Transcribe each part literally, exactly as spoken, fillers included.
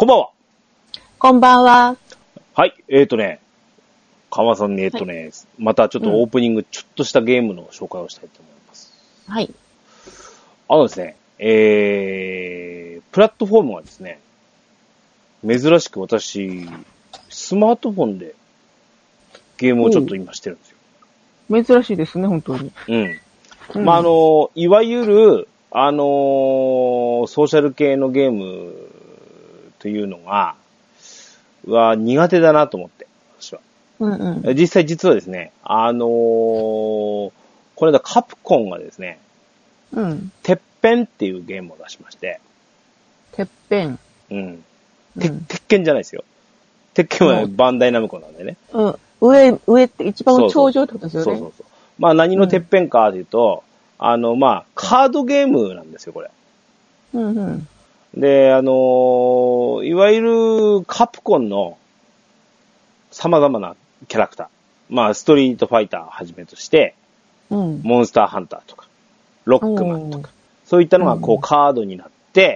こんばんは。 こんばんは。 はい、えーとね、川さんに、えっとね、はい、またちょっとオープニング、うん、ちょっとしたゲームの紹介をしたいと思います。 はい。 あのですね、えー、プラットフォームがですね、珍しく私、スマートフォンでゲームをちょっと今してるんですよ。 珍しいですね、本当に。 うん。うん、まあ、あの、いわゆる、あのー、ソーシャル系のゲームというのが、は苦手だなと思って、私は。 うんうん、 実際実はですね、あのー、この間カプコンがですね、 うん、 てっぺんっていうゲームを出しまして。 てっぺん。 うん。て、鉄拳じゃないですよ。鉄拳はバンダイナムコなんでね。 うん。上、上って一番頂上ってことですよね。 そうそうそう。まあ何のてっぺんかというと、うん、あの、まあ、カードゲームなんですよ、これ。 うんうん。 で、あのー、いわゆるカプコンの様々なキャラクター。まあ、ストリートファイターをはじめとして、 うん、 モンスターハンターとか、ロックマンとか、そういったのがこうカードになって、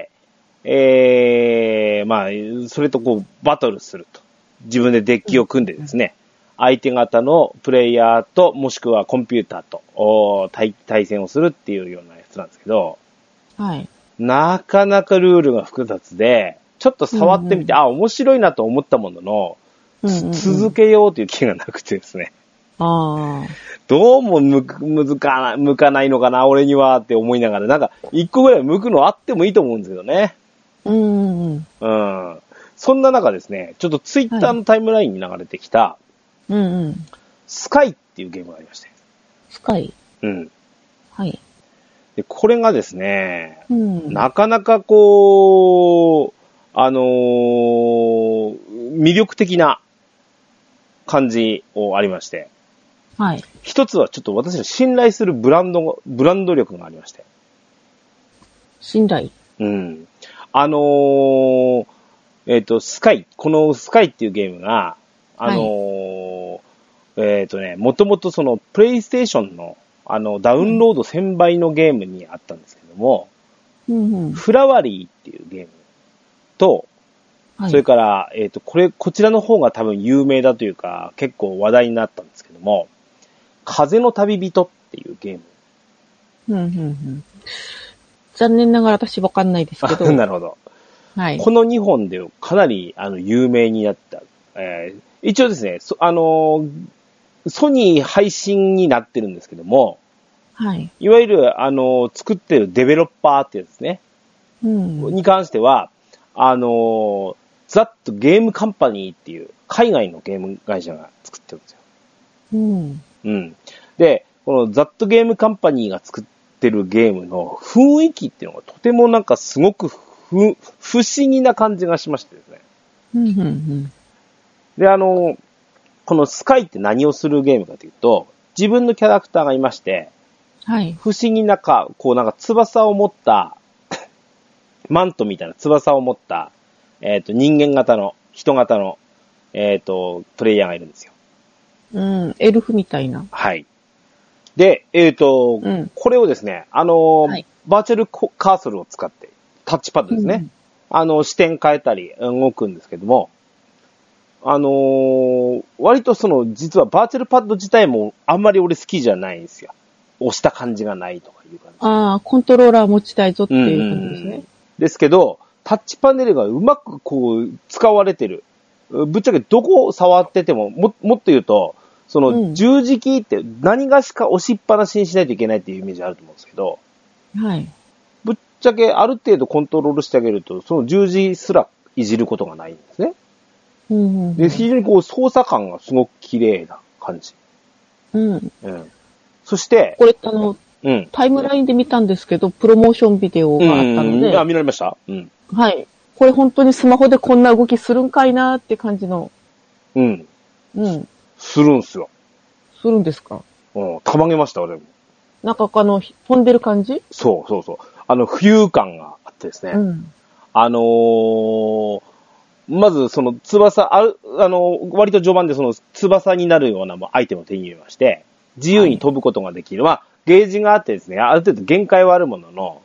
えー、まあ、それとこうバトルすると。自分でデッキを組んでですね、相手方のプレイヤーと、もしくはコンピューターと対、対戦をするっていうようなやつなんですけど、 はい。 なかなかルールが複雑で、ちょっと触ってみて、うんうん、あ、面白いなと思ったものの、うんうんうん、続けようという気がなくてですね。 ああ。 どうも向く、向かない、向かないのかな、俺にはって思いながら、なんか、一個ぐらい向くのあってもいいと思うんですけどね。 うんうんうん。 うん。そんな中ですね、ちょっとツイッターのタイムラインに流れてきた、はい、 うんうん。 スカイっていうゲームがありまして。 スカイ？ うん。 はい。 で、これがですね、 うん、 なかなかこう、あのー、魅力的な感じをありまして。 はい。 一つはちょっと私の信頼するブランド、ブランド力がありまして。 信頼？ うん。あのー、えっと、スカイ、このスカイっていうゲームが、あのーはい、えっとね、もともとその、プレイステーションの、あの、ダウンロードせんばいのゲームにあったんですけども、 うんうん、 フラワリーっていうゲームと、はい、それから、えっと、これ、こちらの方が多分有名だというか、結構話題になったんですけども、風の旅人っていうゲーム。 うんうんうん、残念ながら私わかんないですけど。 なるほど。 はい。 このにほんでかなりあの有名になった。えー、一応ですね、あのー、ソニー配信になってるんですけども、 はい。 いわゆる、あのー、作ってるデベロッパーってやつですね。 うん。 に関しては、あのー、ザットゲームカンパニーっていう海外のゲーム会社が作ってるんですよ。 うん。 うん。で、このザットゲームカンパニーが作ってるゲームの雰囲気っていうのがとてもなんかすごくふ、不思議な感じがしましてですね。 うんうんうん、 で、あの、このスカイって何をするゲームかというと、自分のキャラクターがいまして、 はい。 不思議なか、こうなんか翼を持った、マントみたいな翼を持った、えっと、人間型の、人型の、えっと、プレイヤーがいるんですよ。 うん、エルフみたいな。 はい。で、えっと、うん、これをですね、あの、はい、バーチャルカーソルを使って、タッチパッドですね。うん、あの、視点変えたり動くんですけども、あのー、割とその、実はバーチャルパッド自体もあんまり俺好きじゃないんですよ。押した感じがないとかいう感じ。 ああ、コントローラー持ちたいぞっていう感じですね。うん、 ですけど、タッチパネルがうまくこう、使われてる。ぶっちゃけどこを触ってても、も、もっと言うと、その十字キーって何がしか押しっぱなしにしないといけないっていうイメージあると思うんですけど、 はい。 ぶっちゃけある程度コントロールしてあげると、その十字すらいじることがないんですね。 うんうんうん、 で、非常にこう操作感がすごく綺麗な感じ。 うん。 うん。そして、 これ、あの、うん、タイムラインで見たんですけど、プロモーションビデオがあったので。 うん、あ、見られました？うん。 はい。これ本当にスマホでこんな動きするんかいなーって感じの。 うん。 うん。 するんすよ。 するんですか？ うん。たまげました、俺も。 なんかあの、飛んでる感じ？ そうそうそう。あの、浮遊感があってですね。うん。あのー、まずその翼、ある、あの、割と序盤でその翼になるようなアイテムを手に入れまして、自由に飛ぶことができる。はい、まあ、ゲージがあってですね、ある程度限界はあるものの、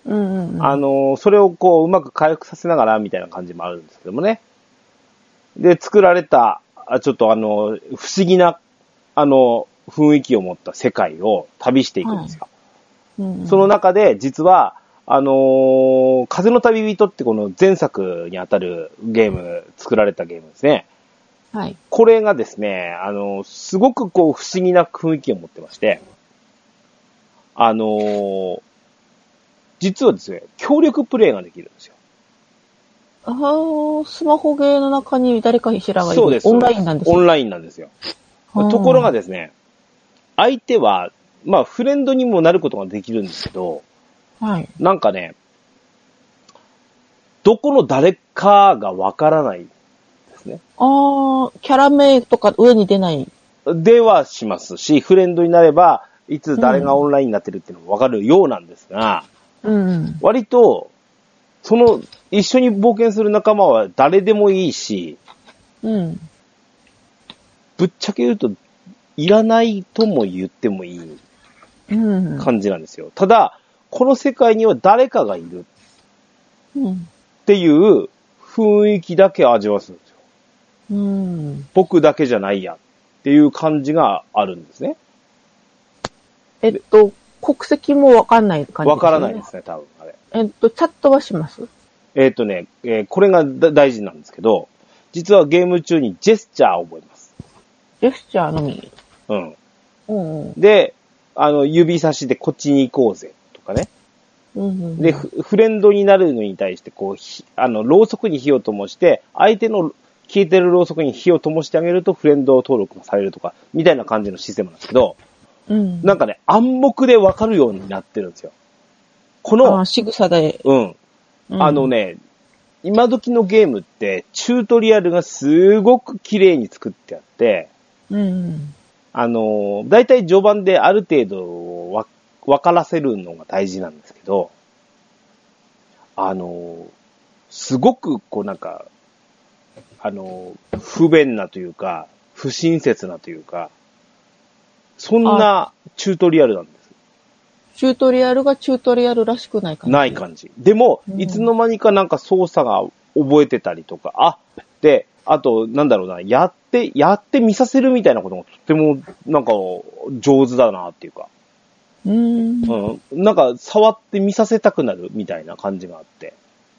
うんうんうん、 あの、それをこう、うまく回復させながら、みたいな感じもあるんですけどもね。で、作られた、ちょっとあの、不思議な、あの、雰囲気を持った世界を旅していくんですよ。はいうんうん、その中で、実は、あのー、風の旅人ってこの前作にあたるゲーム、作られたゲームですね。 はい。 これがですね、あの、すごくこう不思議な雰囲気を持ってまして、あのー、実はですね、協力プレイができるんですよ。 ああ、スマホゲーの中に誰かしらがいる。 そうです。 オンラインなんですよ。 オンラインなんですよ。ところがですね、相手は、まあ、フレンドにもなることができるんですけど、 はい。 なんかね、どこの誰かがわからないですね。 ああ、キャラ名とか上に出ない。 ではしますし、フレンドになれば、いつ誰がオンラインになってるっていうのもわかるようなんですが、 うん、 割と、その、一緒に冒険する仲間は誰でもいいし、 うん、 ぶっちゃけ言うと、いらないとも言ってもいい感じなんですよ。ただ、この世界には誰かがいるっていう雰囲気だけ味わわすんですよ。 うん、 僕だけじゃないやっていう感じがあるんですね。 えっと、国籍もわかんない感じですね。 わからないですね、多分あれ。 えっと、チャットはします？ えっとね、えー、これが大事なんですけど、実はゲーム中にジェスチャーを覚えます。 ジェスチャーのみ。 うん。 うんうん、 で、あの、指差しでこっちに行こうぜとかね。 うんうんうん、 で、フレンドになるのに対して、こう、あの、ろうそくに火を灯して、相手の消えてるろうそくに火を灯してあげるとフレンド登録がされるとか、みたいな感じのシステムなんですけど、うん、なんかね、暗黙でわかるようになってるんですよ。この、 あ、仕草で。 うん。うん、あのね、今時のゲームって、チュートリアルがすごく綺麗に作ってあって、 うん、 あの、だいたい序盤である程度わ、わからせるのが大事なんですけど、あの、すごくこうなんか、あの、不便なというか、不親切なというか、そんなチュートリアルなんです。 チュートリアルがチュートリアルらしくない感じ。 ない感じ。でも、うん、いつの間にかなんか操作が覚えてたりとか、あ、で、あと、なんだろうな、やって、やって見させるみたいなことがとっても、なんか、上手だなっていうか。 うーん。 うん。なんか、触って見させたくなるみたいな感じがあって。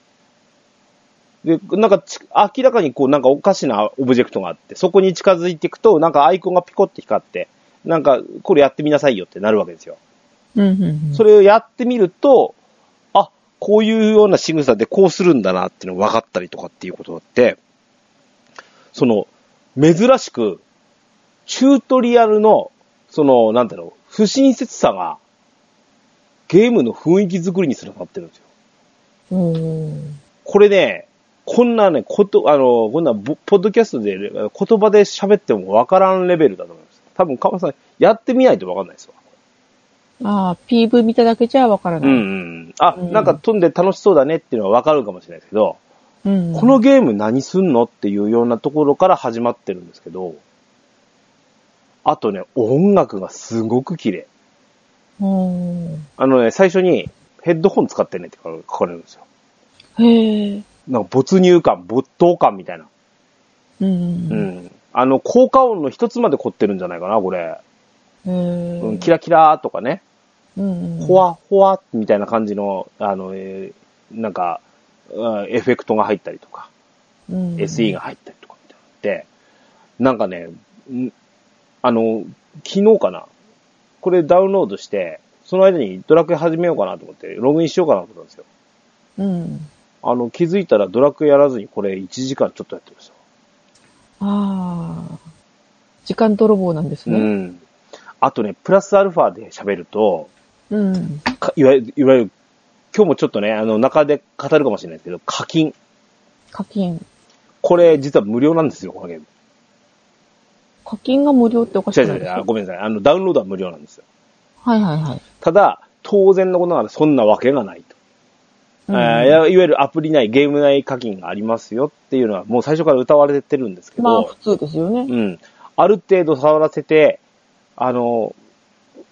で、なんか、明らかにこう、なんかおかしなオブジェクトがあって、そこに近づいていくと、なんかアイコンがピコって光って、なんか、これやってみなさいよってなるわけですよ。 うんうんうん、 それをやってみると、あ、こういうような仕草でこうするんだなっていうのが分かったりとかっていうことがあって、その、珍しく、チュートリアルの、その、なんだろう、不親切さが、ゲームの雰囲気作りにつながってるんですよ。 うーん、 これね、こんなね、こと、あの、こんな、ポッドキャストで、言葉で喋っても分からんレベルだと思います。多分、川間さん、やってみないと分かんないですわ。 ああ、ピーブイ 見ただけじゃ分からない。 うんうん。あ、うん、なんか飛んで楽しそうだねっていうのは分かるかもしれないですけど、 うん、 このゲーム何すんのっていうようなところから始まってるんですけど、あとね、音楽がすごく綺麗。あのね、最初にヘッドホン使ってねって書かれるんですよ。 へえ。 なんか没入感、没頭感みたいな。 うん。うんうん。あの、効果音の一つまで凝ってるんじゃないかな、これ。 へうん、キラキラーとかね。 うん。 ほわ、ほわみたいな感じの、あの、えー、なんか、エフェクトが入ったりとか、うん、エスイー が入ったりとかみたいなで、なんかね、あの、昨日かな、これダウンロードして、その間にドラクエ始めようかなと思って、ログインしようかなと思ったんですよ。 うん。 あの、気づいたらドラクエやらずにこれいちじかんちょっとやってました。 ああ。時間泥棒なんですね。 うん。あとね、プラスアルファで喋ると、 うん。 いわゆる、いわゆる、今日もちょっとね、あの、中で語るかもしれないですけど、課金。 課金。 これ、実は無料なんですよ、このゲーム。 課金が無料っておかしくないですか？ 違う違う、ごめんなさい。あの、ダウンロードは無料なんですよ。 はいはいはい。 ただ、当然のことながらそんなわけがないと。うん、いわゆるアプリ内、ゲーム内課金がありますよっていうのは、もう最初から謳われてるんですけど。 まあ、普通ですよね。 うん。ある程度触らせて、あの、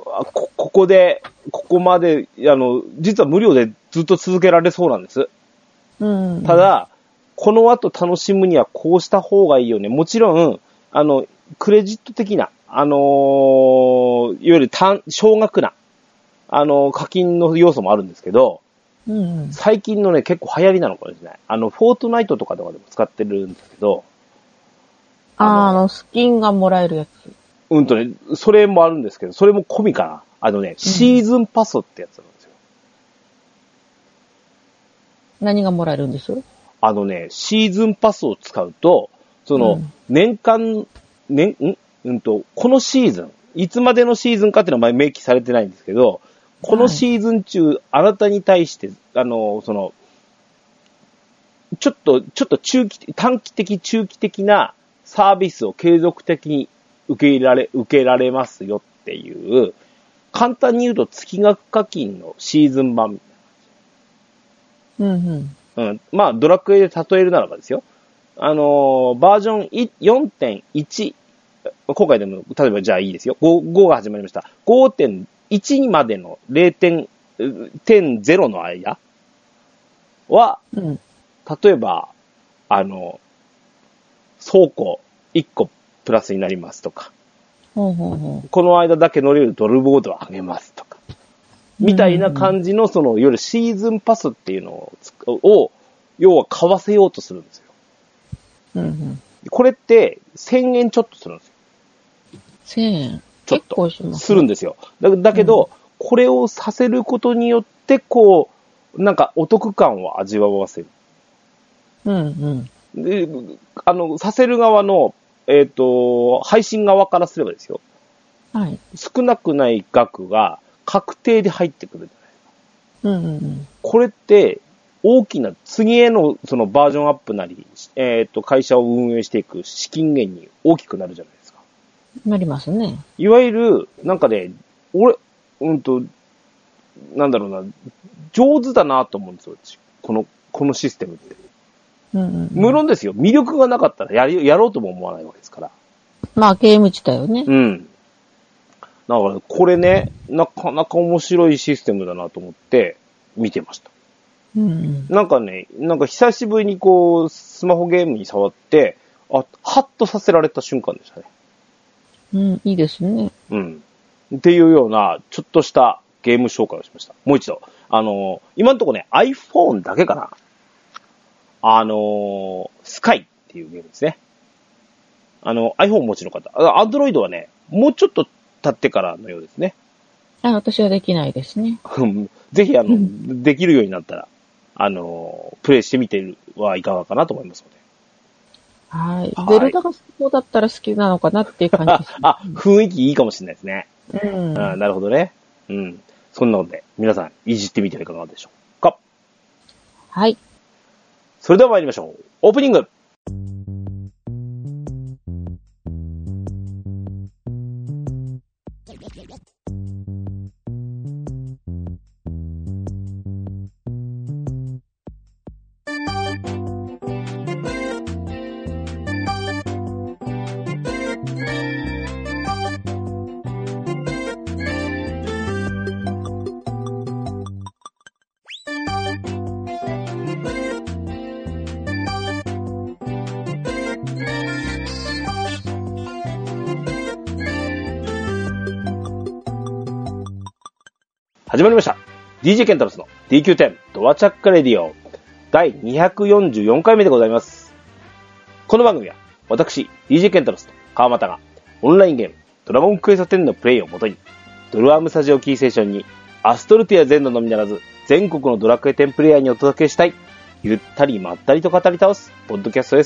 こ、ここで、ここまで、あの、実は無料でずっと続けられそうなんです。 うん。 ただ、この後楽しむにはこうした方がいいよね。もちろん、あの、クレジット的な、あのー、いわゆる単、少額な、あのー、課金の要素もあるんですけど、 うん、 最近のね、結構流行りなのかもしれない。あの、フォートナイトとかとかでも使ってるんですけど、 ああ、あの、スキンがもらえるやつ。 うんとね、それもあるんですけど、それも込みかな。あのね、シーズンパスってやつなんですよ。 何がもらえるんです？ あのね、シーズンパスを使うと、その、年間、年、んうんと、このシーズン、いつまでのシーズンかっていうのは明記されてないんですけど、このシーズン中、はい、あなたに対して、あの、その、ちょっと、ちょっと中期、短期的、中期的なサービスを継続的に受け入れられ、受けられますよっていう、簡単に言うと月額課金のシーズン版みたいな。うんうん。うん。まあ、ドラクエで例えるならばですよ。あのー、バージョン よんてんいち、今回でも、例えばじゃあいいですよ。ご、ごが始まりました。ごてんいち までの れいてんゼロ の間は、うん、例えば、あの、倉庫いっこプラスになりますとか、 ほうほうほう、 この間だけ乗れるドルボードを上げますとか、みたいな感じの、その、いわゆるシーズンパスっていうのを、を要は買わせようとするんですよ。うんうん、これって、せんえんちょっとするんですよ。 せんえんちょっとするんですよ。だ, だけど、うん、これをさせることによって、こう、なんかお得感を味わわせる。うんうん。で、あの、させる側の、えっと、配信側からすればですよ。はい。少なくない額が確定で入ってくるじゃないですか。うんうんうん。これって、大きな次へのそのバージョンアップなり、えっと、会社を運営していく資金源に大きくなるじゃないですか。 なりますね。 いわゆる、なんかね、俺、うんと、なんだろうな、上手だなと思うんですよ。この、このシステムって。うんうんうん、無論ですよ。魅力がなかったらやり、やろうとも思わないわけですから。 まあ、ゲーム自体はね。 うん。だから、これね、なかなか面白いシステムだなと思って見てました。うん、なんかね、なんか久しぶりにこう、スマホゲームに触って、あ、ハッとさせられた瞬間でしたね。 うん、いいですね。 うん。っていうような、ちょっとしたゲーム紹介をしました。もう一度。あの、今のところね、iPhone だけかな。あの、スカイっていうゲームですね。あの、iPhone お持ちの方。Android はね、もうちょっと経ってからのようですね。 あ、私はできないですね。 ぜひ、あの、できるようになったら、あの、プレイしてみてはいかがかなと思いますので。 はい。ゼルダがそうだったら好きなのかなっていう感じです、ね。 あ、雰囲気いいかもしれないですね。うん。あ、なるほどね。うん。そんなので、皆さん、いじってみてはいかがでしょうか。 はい。 それでは参りましょう。オープニング。始まりました。ディージェー ケンタロスの ディーキューテン ドアチャックレディオだいにひゃくよんじゅうよんかいめでございます。この番組は私 ディージェー ケンタロスと川又がオンラインゲームドラゴンクエストテンのプレイをもとにドルアームスタジオキーステーションにアストルティア全土のみならず全国のドラクエテンプレイヤーにお届けしたいゆったりまったりと語り倒すポッドキャストです。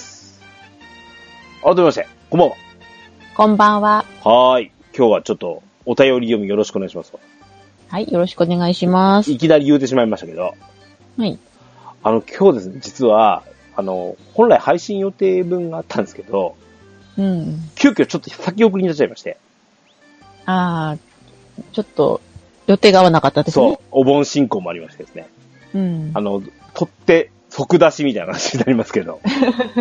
改めましてこんばんは。 こんばんは。 はーい。今日はちょっとお便り読みよろしくお願いします。 はい、よろしくお願いします。 いきなり言うてしまいましたけど。 はい。 あの、今日ですね、実は、あの、本来配信予定分があったんですけど、うん。急遽ちょっと先送りになっちゃいまして。 ああ、ちょっと予定が合わなかったですね。 そう、お盆進行もありましてですね。うん。あの、取って即出しみたいな話になりますけど。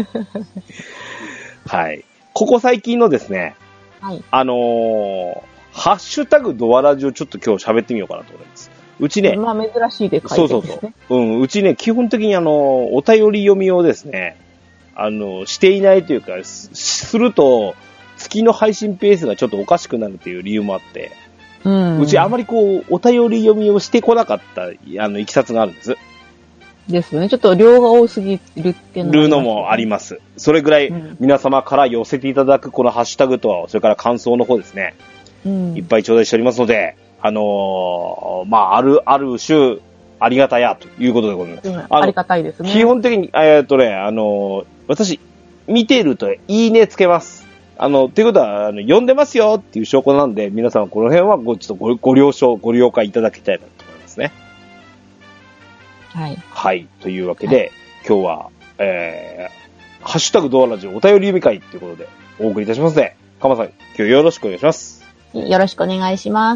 はい。ここ最近のですね、はい。あのー、 ハッシュタグドアラジオちょっと今日喋ってみようかなと思います。うちね。 まあ珍しいで書いてるんですね。 そうそうそう。うん、うちね、基本的にあの、お便り読みをですね、あの、していないというか、す, すると、月の配信ペースがちょっとおかしくなるという理由もあって、うん、うちあまりこう、お便り読みをしてこなかった、あの、いきさつがあるんです。 ですよね。ちょっと量が多すぎるっていうのも、ね、 るのもあります。それぐらい皆様から寄せていただくこのハッシュタグと、それから感想の方ですね。うん、いっぱい頂戴しておりますので、あのー、まあ、ある、ある種、ありがたや、ということでございます。 うん、ありがたいですね。 基本的に、えっとね、あのー、私、見ていると、いいねつけます。あの、ということは、あの、読んでますよっていう証拠なんで、皆さんこの辺はご、ちょっとご、ご了承、ご了解いただきたいなと思いますね。 はい。 はい。というわけで、はい、今日は、えー、ハッシュタグドアラジオお便り読み会ということで、お送りいたしますので、かまさん、今日よろしくお願いします。 よろしくお願いします。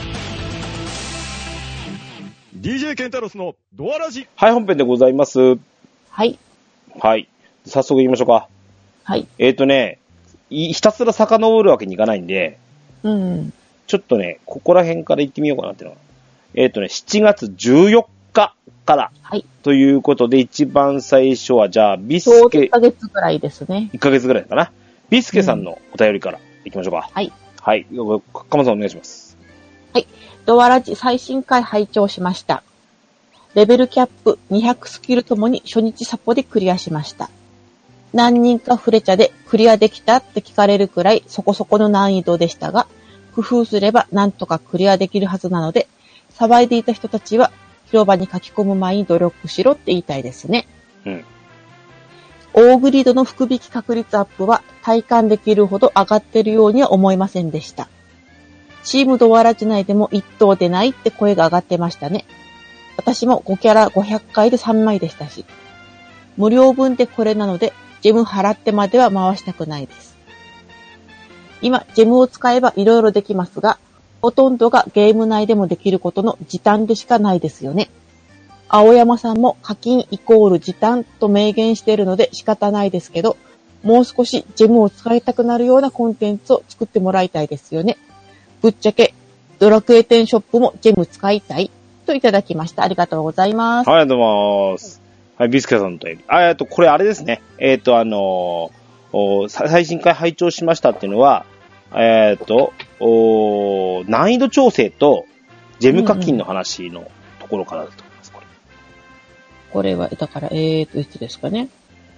ディージェー ケンタロスのドアラジ。 はい、本編でございます。 はい。 はい。早速言いましょうか。 はい。 えっとね、ひたすら遡るわけにいかないんで、 うん。 ちょっとね、ここら辺から行ってみようかなっていうのは。えっとね、しちがつじゅうよっかから。 はい。 ということで、一番最初は、じゃあ、ビスケ。 いっかげつぐらいですね。 いっかげつぐらいかな。ビスケさんのお便りから行きましょうか。 うん、はい。 はい。かまさんお願いします。 はい。ドアラジ最新回拝聴しました。レベルキャップにひゃくスキルともに初日サポでクリアしました。何人かフレチャでクリアできたって聞かれるくらいそこそこの難易度でしたが、工夫すればなんとかクリアできるはずなので、騒いでいた人たちは広場に書き込む前に努力しろって言いたいですね。 うん。 大グリードの福引き確率アップは体感できるほど上がっているようには思いませんでした。チームドアラジ内でも一等でないって声が上がってましたね。私もごキャラごひゃっかいでさんまいでしたし。無料分でこれなので、ジェム払ってまでは回したくないです。今、ジェムを使えばいろいろできますが、ほとんどがゲーム内でもできることの時短でしかないですよね。青山さんも課金イコール時短と明言しているので仕方ないですけど、もう少しジェムを使いたくなるようなコンテンツを作ってもらいたいですよね。ぶっちゃけ、ドラクエテンショップもジェム使いたいといただきました。ありがとうございます。 ありがとうございます。はい、ビスケさんのお便り。あ、えっと、これあれですね。えっと、あのー、最新回拝聴しましたっていうのは、えっと、お難易度調整とジェム課金の話のところからだと思います、これ。 これは、だから、えーと、いつですかね。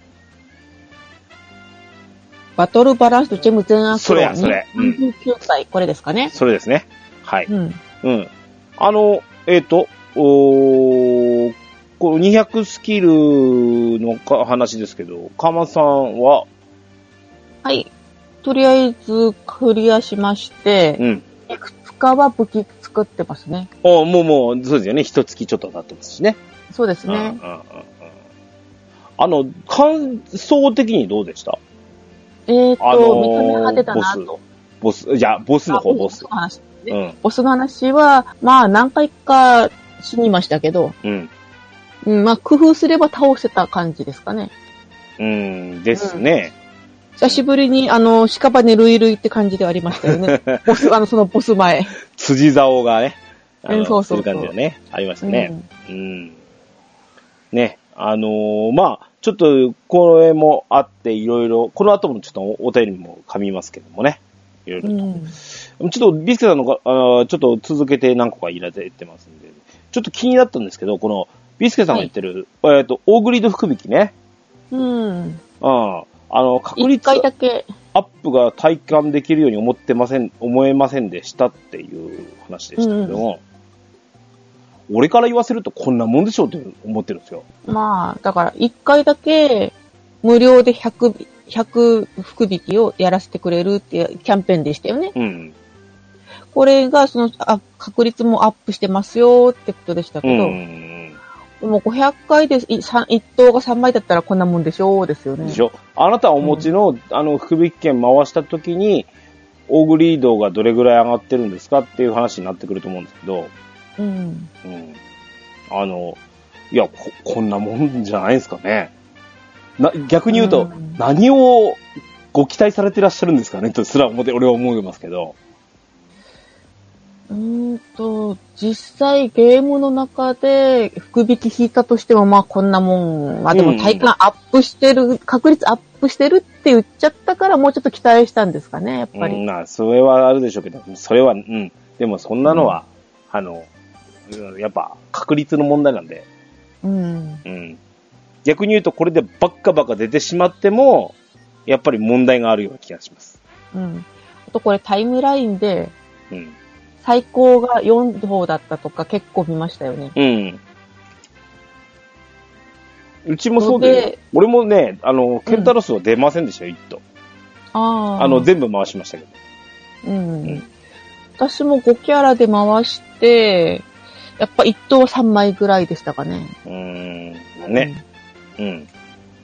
バトルバランスとジェム全アクロそれや、それ。 うん。にじゅうきゅうさい、これですかね。 それですね。はい。 うん。 うん。あの、えっと、おー、このにひゃくスキルの話ですけど、かまさんははい。とりあえずクリアしまして、うん。いくつかは武器作ってますね。 あ、もうもう、そうですよね。一月ちょっと経ってますしね。 そうですね。うんうんうん、 あの、感想的にどうでした？ えーっと、あのー、見た目派手だなと。 ボス、ボス、じゃあ、ボスの方、ボス。 ボスの話、ね。うん。ボスの話は、まあ、何回か死にましたけど、 うん。 うん、まあ、工夫すれば倒せた感じですかね。 うん、ですね。 うん、久しぶりに、あの、屍ルイルイって感じではありましたよね。ボス、あの、そのボス前。 辻竿がね、 あの、うん、そうそうそう。 する感じがね、ありましたね。うん。うん、ね、あのー、まあ、ちょっと、これもあって、いろいろ、この後もちょっとお便りも噛みますけどもね。いろいろと。うん、ちょっと、ビスケさんのが、あちょっと続けて何個か入れてますんで、ちょっと気になったんですけど、この、ビスケさんが言ってる、はい、えっと、オーグリード福引きね。 うん。 ああの、確率一回だけアップが体感できるように思ってません、思えませんでしたっていう話でしたけども、うん、俺から言わせるとこんなもんでしょうって思ってるんですよ。 まあ、だから一回だけ無料でひゃく、ひゃく福引きをやらせてくれるっていうキャンペーンでしたよね。 うん。 これが、その、あ、確率もアップしてますよってことでしたけど、 うんでもごひゃっかいでいち等がさんまいだったらこんなもんでしょうですよね。 でしょ。あなたお持ちの、うん、あの、福引券回したときに、オーグリードがどれぐらい上がってるんですかっていう話になってくると思うんですけど、 うん。 うん。あの、いや、こ、こんなもんじゃないですかね。な、逆に言うと、うん、何をご期待されてらっしゃるんですかねとすら思って、俺は思いますけど。 うーんと、実際ゲームの中で福引き引いたとしても、まあこんなもん、まあでも体感アップしてる、うん、確率アップしてるって言っちゃったからもうちょっと期待したんですかね、やっぱり。 うん、まあ、それはあるでしょうけど、それは、うん。でもそんなのは、うん、あの、やっぱ確率の問題なんで。 うん。 うん。逆に言うとこれでバッカバカ出てしまっても、やっぱり問題があるような気がします。 うん。あとこれタイムラインで、 うん。 最高がよんほうだったとか結構見ましたよね。 うん。うちもそうで、俺もね、あの、ケンタロスは出ませんでしたよ、一頭。 ああ。 あの、全部回しましたけど。 うん。うん、私もごキャラで回して、やっぱ一頭はさんまいぐらいでしたかね。 うーん。ね。うん。うん、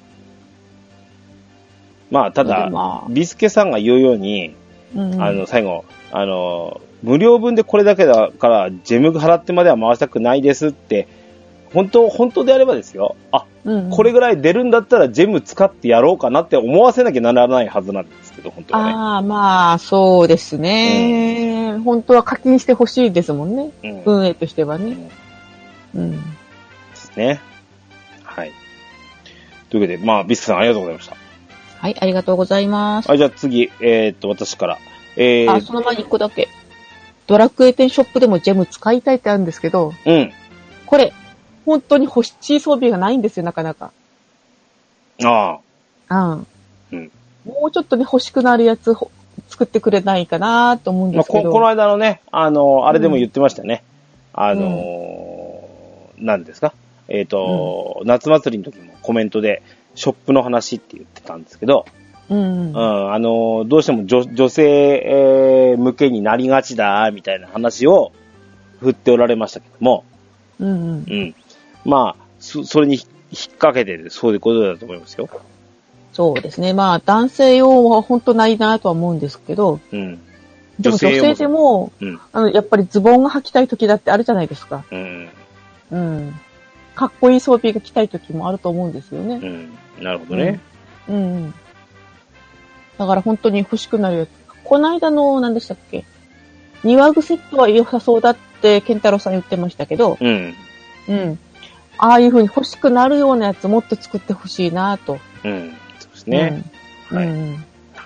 まあ、ただ、まあ、ビスケさんが言うように、うん、あの、最後、あの、無料分でこれだけだから、ジェム払ってまでは回したくないですって、本当、本当であればですよ。あ、うん、これぐらい出るんだったらジェム使ってやろうかなって思わせなきゃならないはずなんですけど、本当はね。 ああ、まあ、そうですね、うん。本当は課金してほしいですもんね。うん、運営としてはね。うん。うん、 ですね。はい。というわけで、まあ、ビスケさんありがとうございました。 はい、ありがとうございます。 はい、じゃあ次、えー、っと、私から。えー、 あ、その前にいっこだけ。ドラクエテンショップでもジェム使いたいってあるんですけど、 うん。 これ、本当に欲しい装備がないんですよ、なかなか。 ああ。 うん。 もうちょっとね、欲しくなるやつ作ってくれないかなと思うんですけど。 まあ、こ, この間のね、あの、あれでも言ってましたね。うん、あのー、何、うん、ですかえっ、ー、と、うん、夏祭りの時もコメントで、ショップの話って言ってたんですけど、 うん、 うん、あの、どうしても 女, 女性、えー、向けになりがちだ、みたいな話を振っておられましたけども、 うん、うん。 うん。まあ、そ, それに引っ掛けて、そういうことだと思いますよ。 そうですね。まあ、男性用は本当ないなとは思うんですけど、 うん。 でも女性でも、うん、あの、やっぱりズボンが履きたい時だってあるじゃないですか。 うん。 うん。かっこいい装備が着たい時もあると思うんですよね。 うん。なるほどね。 うん。うん、だから本当に欲しくなるやつ。この間の、何でしたっけ？庭具セットは良さそうだってケンタロウさん言ってましたけど、 うん。 うん。ああいう風に欲しくなるようなやつもっと作ってほしいなと。 うん。そうですね。 うん、 はい、 うん。 はい。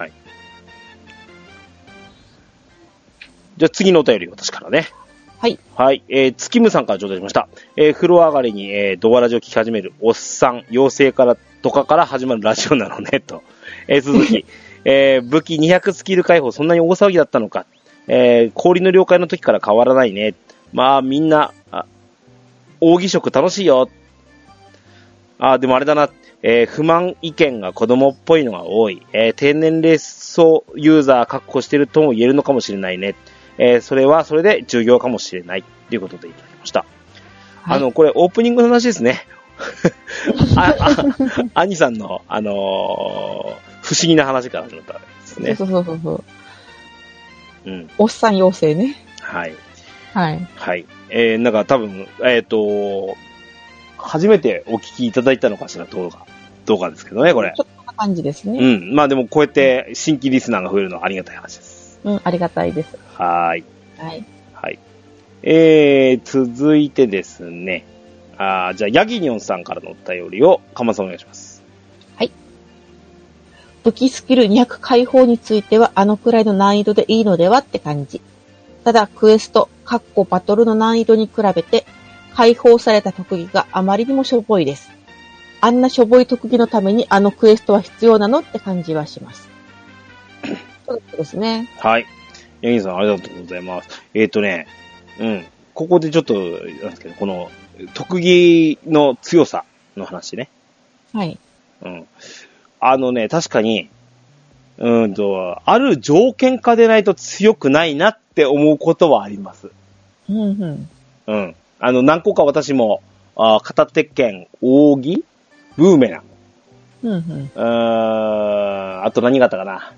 じゃあ次のお便り私からね。 はい。 はい。えー、月ムさんから頂戴しました。えー、風呂上がりに、えー、ドアラジオ聞き始めるおっさん、妖精からとかから始まるラジオなのね、と。えー、続き、えー、武器にひゃくスキル解放、そんなに大騒ぎだったのか。えー、氷の了解の時から変わらないね。まあ、みんな、あ、奥義色楽しいよ。あ、でもあれだな。えー、不満意見が子供っぽいのが多い。えー、低年齢層ユーザー確保してるとも言えるのかもしれないね。えー、それはそれで重要かもしれないということでいただきました。はい、あの、これオープニングの話ですね。あ、あ、兄さんの、あのー、不思議な話から始まったですね。 そうそうそうそう。 うん。 おっさん妖精ね。 はい。 はい。 はい。えー、なんか多分、えっ、ー、と、初めてお聞きいただいたのかしら、どうか、どうかですけどね、これ。 ちょっとこんな感じですね。 うん。まあでもこうやって新規リスナーが増えるのはありがたい話です。 うん、ありがたいです。 はーい。 はい。 はい。えー、続いてですね。あー、じゃあ、ヤギニョンさんからのお便りを、かまさんお願いします。 はい。武器スキルにひゃく解放については、あのくらいの難易度でいいのではって感じ。ただ、クエスト、かっこバトルの難易度に比べて、解放された特技があまりにもしょぼいです。あんなしょぼい特技のためにあのクエストは必要なのって感じはします。そうですね。 はい。ヤギさん、ありがとうございます。えっ、ー、とね、うん。ここでちょっと、なんですけど、この、特技の強さの話ね。 はい。 うん。あのね、確かに、うんと、ある条件下でないと強くないなって思うことはあります。 うんうん。 うん。あの、何個か私も、あ、片手剣、扇、ブーメラン。 うんうん。 うーん、あと何があったかな。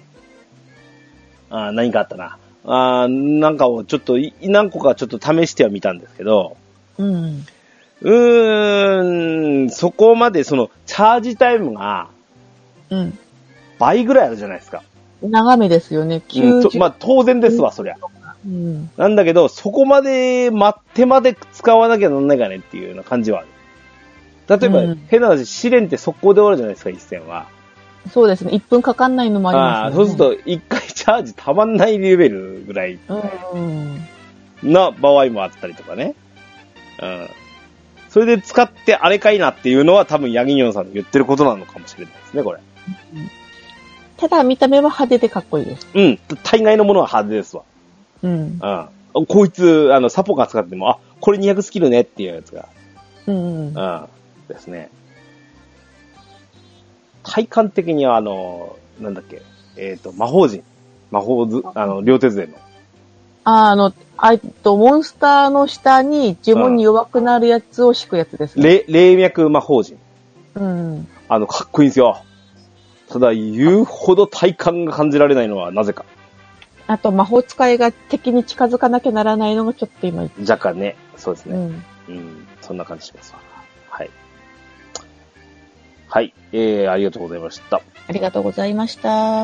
あ、何かあったな。あ、なんかをちょっと、何個かちょっと試してはみたんですけど、 うん。 うーん、そこまでその、チャージタイムが、 うん。 倍ぐらいあるじゃないですか。 長めですよね。 うん、まあ当然ですわ、そりゃ。 うん。 なんだけど、そこまで待ってまで使わなきゃなんないかねっていうような感じはある。例えば、うん、変な話、試練って速攻で終わるじゃないですか、一戦は。 そうですね。いっぷんかかんないのもありますね。 ああ、そうすると、いっかいチャージたまんないレベルぐらい、な場合もあったりとかね。うん。それで使ってあれかいなっていうのは多分ヤギニョンさんの言ってることなのかもしれないですね、これ。 うん、ただ、見た目は派手でかっこいいです。 うん。大概のものは派手ですわ。 うん。 うん。こいつ、あの、サポが使っても、あ、これにひゃくスキルねっていうやつが。 うん。 うん。ですね。体感的には、あの、なんだっけ、えっ、ー、と、魔法陣。魔法ず、あの、両手勢の。 あ、あの、あと、モンスターの下に呪文に弱くなるやつを敷くやつですね。 霊、霊脈魔法陣。 うん。 あの、かっこいいんですよ。ただ、言うほど体感が感じられないのはなぜか。 あと、魔法使いが敵に近づかなきゃならないのがちょっと今。 若干ね。そうですね。 うん。 うん。そんな感じしますわ。はい。はい。えー、ありがとうございました。 ありがとうございました。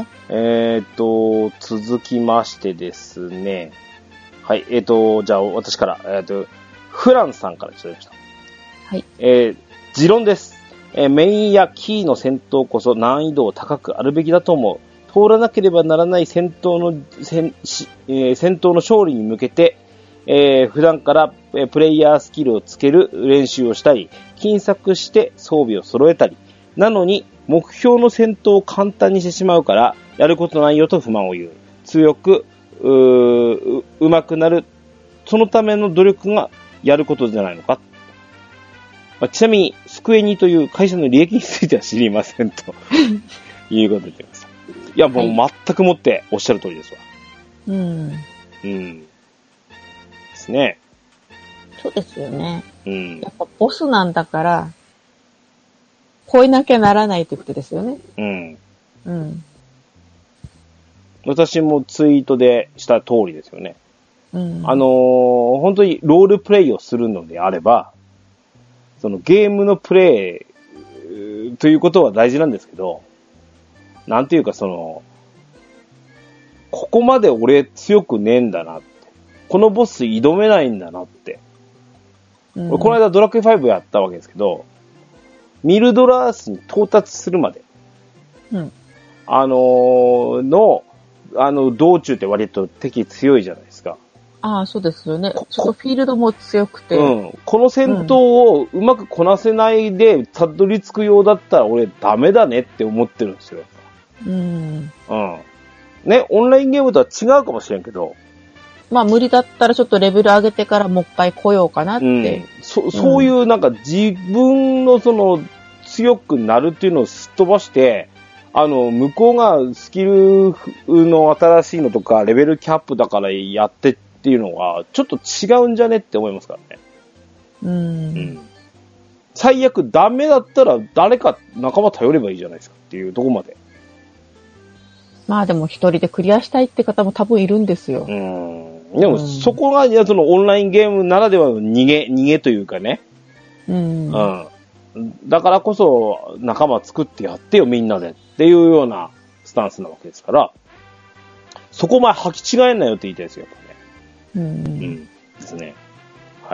えーと、続きましてですね。はい。えーと、じゃあ私から、えーと、フランさんからいただきました。 はい。 えー、持論です。えー、メインやキーの戦闘こそ難易度を高くあるべきだと思う。通らなければならない戦闘の、戦、えー、戦闘の勝利に向けて、えー、普段から、えー、プレイヤースキルをつける練習をしたり、金策して装備を揃えたり、なのに、目標の戦闘を簡単にしてしまうから、やることないよと不満を言う。強く、うー、うまくなる。そのための努力がやることじゃないのか。まあ、ちなみに、スクエニという会社の利益については知りませんということで言ってました。いや、もう全くもっておっしゃる通りですわ。 うん。 うん。ですね。 そうですよね。 うん。 やっぱボスなんだから、超えなきゃならないということですよね。 うん。 うん。 私もツイートでした通りですよね。 うん。 あのー、本当にロールプレイをするのであれば、そのゲームのプレイということは大事なんですけど、なんていうかその、ここまで俺強くねえんだなって。このボス挑めないんだなって。うん、この間ドラクエファイブやったわけですけど、ミルドラースに到達するまで、 うん、 あのー、の、あの、道中って割と敵強いじゃないですか。 ああ、そうですよね。ちょっとフィールドも強くて。 うん。この戦闘をうまくこなせないで、たどり着くようだったら俺ダメだねって思ってるんですよ。 うん。 うん。ね、オンラインゲームとは違うかもしれんけど。 まあ無理だったらちょっとレベル上げてからもう一回来ようかなって。 うん、そ, そういうなんか自分のその強くなるっていうのをすっ飛ばして、あの、向こうがスキルの新しいのとかレベルキャップだからやってっていうのはちょっと違うんじゃねって思いますからね。 うん。うん、 最悪ダメだったら誰か仲間頼ればいいじゃないですかっていうところまで。 まあでも一人でクリアしたいって方も多分いるんですよ。 うん。でも、そこが、そのオンラインゲームならではの逃げ、逃げというかね。 うん。 うん。だからこそ、仲間作ってやってよ、みんなで。っていうようなスタンスなわけですから、そこまで履き違えんなよって言いたいですよ、やっぱね。 うん。 うん。ですね。はい。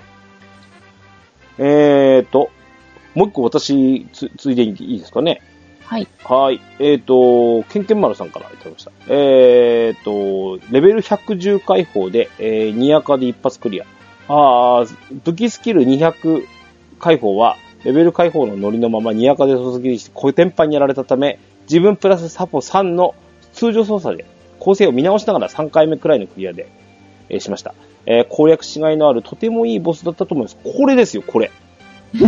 えーと、もう一個私、つ、ついでにいいですかね。 はい。 はい。えっ、ー、と、ケンケンマルさんからいただきました。えっ、ー、と、レベルひゃくじゅう解放で、えー、ニアカで一発クリア。あ武器スキルにひゃく解放は、レベル解放のノリのままニアカで卒業してコテンパンにやられたため、自分プラスサポさんの通常操作で構成を見直しながらさんかいめくらいのクリアで、えー、しました。えー、攻略しがいのあるとてもいいボスだったと思います。これですよ、これ。うん。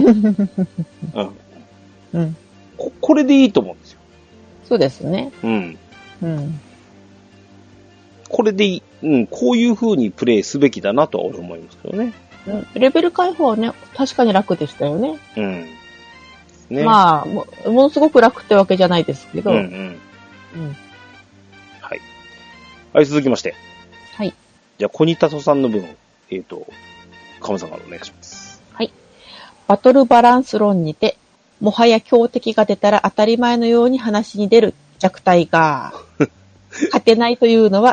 うんこ、これでいいと思うんですよ。 そうですね。 うん。 うん。 これでいい。うん。こういう風にプレイすべきだなとは俺思いますけどね。 うん。レベル解放はね、確かに楽でしたよね。 うん。ね。 まあ、も、ものすごく楽ってわけじゃないですけど。 うんうん。 うん。 はい。はい、続きまして。 はい。 じゃあ、コニタソさんの分、えっと、カムさんからお願いします。 はい。バトルバランス論にて、もはや強敵が出たら当たり前のように話に出る弱体が、勝てないというのは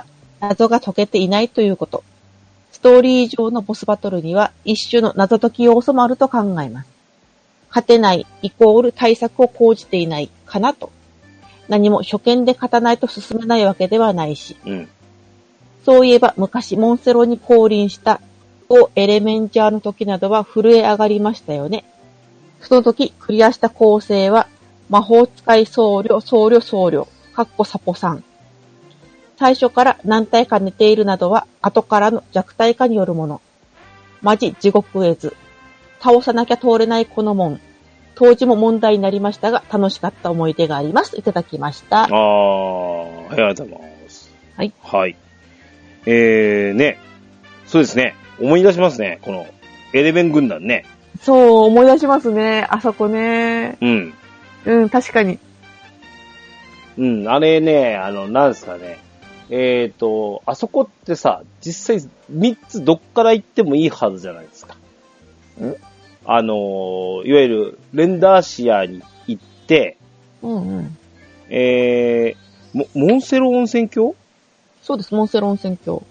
謎が解けていないということ。ストーリー上のボスバトルには一種の謎解き要素もあると考えます。勝てないイコール対策を講じていないかなと。何も初見で勝たないと進めないわけではないし。 うん、 そういえば昔モンセロに降臨したオエレメンジャーの時などは震え上がりましたよね。その時クリアした構成は魔法使い僧侶、僧侶、僧侶、かっこサポさん。最初から何体か寝ているなどは後からの弱体化によるもの。マジ地獄絵図。倒さなきゃ通れないこの門。当時も問題になりましたが楽しかった思い出があります。いただきました。 あー、ありがとうございます。 はい。 はい。えー、ね。そうですね。思い出しますね。このエレメン軍団ね。 そう、思い出しますね。あそこね。 うん。 うん、確かに。 うん、あれね、あの、なんですかね。えっと、あそこってさ、実際みっつどっから行ってもいいはずじゃないですか。 んあの、いわゆるレンダーシアに行って、 うんうん。 えー、モ、モンセロ温泉郷？ そうです、モンセロ温泉郷。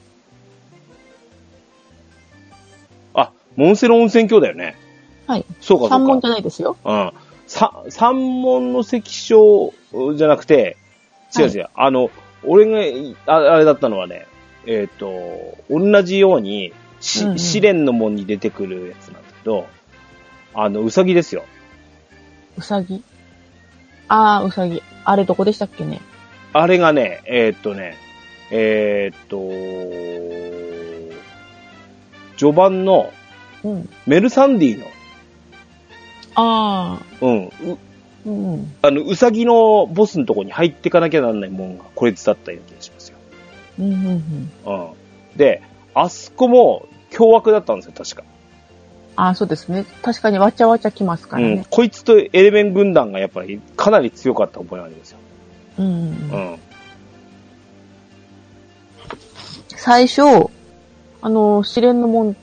あ、モンセロ温泉郷だよね。 はい。 そうかそうか。 三門じゃないですよ。 うん。さ、三門の関所じゃなくて、違う違う。はい、あの、俺が、あ、あれだったのはね、えっと、同じように、し、うんうん、試練の門に出てくるやつなんだけど、あの、うさぎですよ。 うさぎあー、うさぎ。あれどこでしたっけね。 あれがね、えー、っとね、えー、っと、序盤の、メルサンディの、 ああ。うん。 うん。 あの、うさぎのボスのとこに入っていかなきゃなんないもんが、こいつだったような気がしますよ。 うんうんうん。 うん。で、あそこも、凶悪だったんですよ、確か。 ああ、そうですね。確かにわちゃわちゃ来ますからね。 うん。こいつとエレメン軍団がやっぱりかなり強かった覚えがありますよ。 うん、うん。 うん。 最初、あの、試練の門って、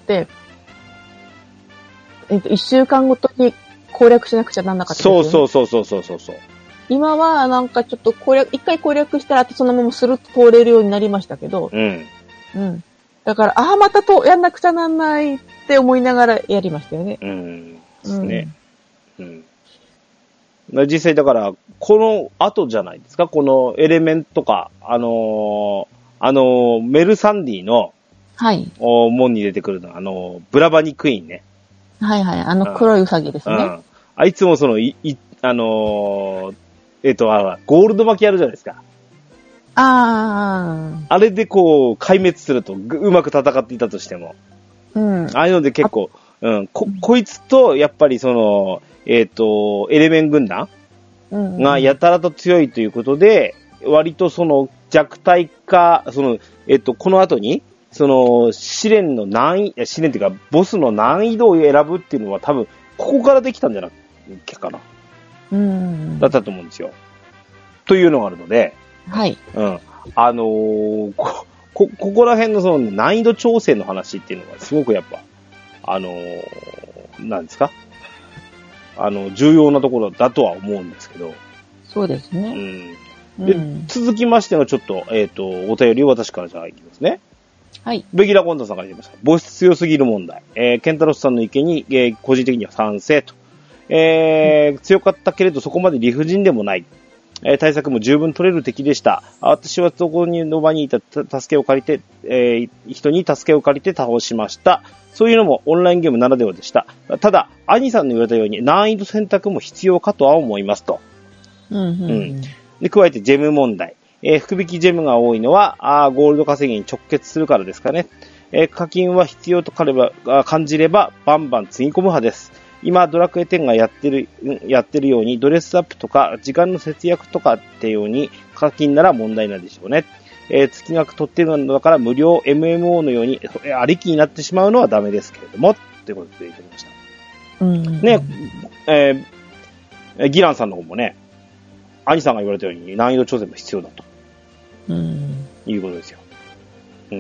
えっと、一週間ごとに攻略しなくちゃなんなかったですよね。 そうそうそうそうそうそう。 今はなんかちょっと攻略、一回攻略したらあとそのままスルッと通れるようになりましたけど。 うん。 うん。だから、ああ、またとやんなくちゃなんないって思いながらやりましたよね。 うん。ですね。うん。うん、実際だから、この後じゃないですか、このエレメントか、あのー、あのー、メルサンディの、 はい。 門に出てくるのは、あのー、ブラバニクイーンね。 はいはい。あの黒いウサギですね。うん。 あいつもその、い、い、あのー、えっと、あ、ゴールド巻きあるじゃないですか。 ああ。 あれでこう、壊滅すると、うまく戦っていたとしても。 うん。 ああいうので結構、うん、こ、こいつと、やっぱりその、えっと、エレメン軍団がやたらと強いということで、割とその弱体化、その、えっと、この後に、その、試練の難易、試練っていうか、ボスの難易度を選ぶっていうのは多分、ここからできたんじゃなきゃかな。 うん。 だったと思うんですよ。というのがあるので、 はい。 うん。あのー、こ、こ、ここら辺のその難易度調整の話っていうのがすごくやっぱ、あのー、なんですか？あの、重要なところだとは思うんですけど。 そうですね。 うん。で、うん、続きましてのちょっと、えっと、お便りを私からじゃあいきますね。 はい。 レギュラーコンタさんから言いました。ボス強すぎる問題。えー、ケンタロスさんの意見に、えー、個人的には賛成と。えー、うん、強かったけれどそこまで理不尽でもない。えー、対策も十分取れる敵でした。私はそこの場にいた助けを借りて、えー、人に助けを借りて倒しました。そういうのもオンラインゲームならではでした。ただ、アニさんの言われたように難易度選択も必要かとは思いますと。 うんうんうん、 で、加えてジェム問題。えー、福引きジェムが多いのは、あーゴールド稼ぎに直結するからですかね。えー、課金は必要とかれば感じれば、バンバンつぎ込む派です。今、ドラクエテンがやってる、やってるように、ドレスアップとか、時間の節約とかってように、課金なら問題ないでしょうね。えー、月額取ってるのだから無料 エムエムオー のように、ありきになってしまうのはダメですけれども、ということでいただきました。 うん。 ね、えー、ギランさんの方もね、アニさんが言われたように難易度調整も必要だと。 うん。 いうことですよ。うん。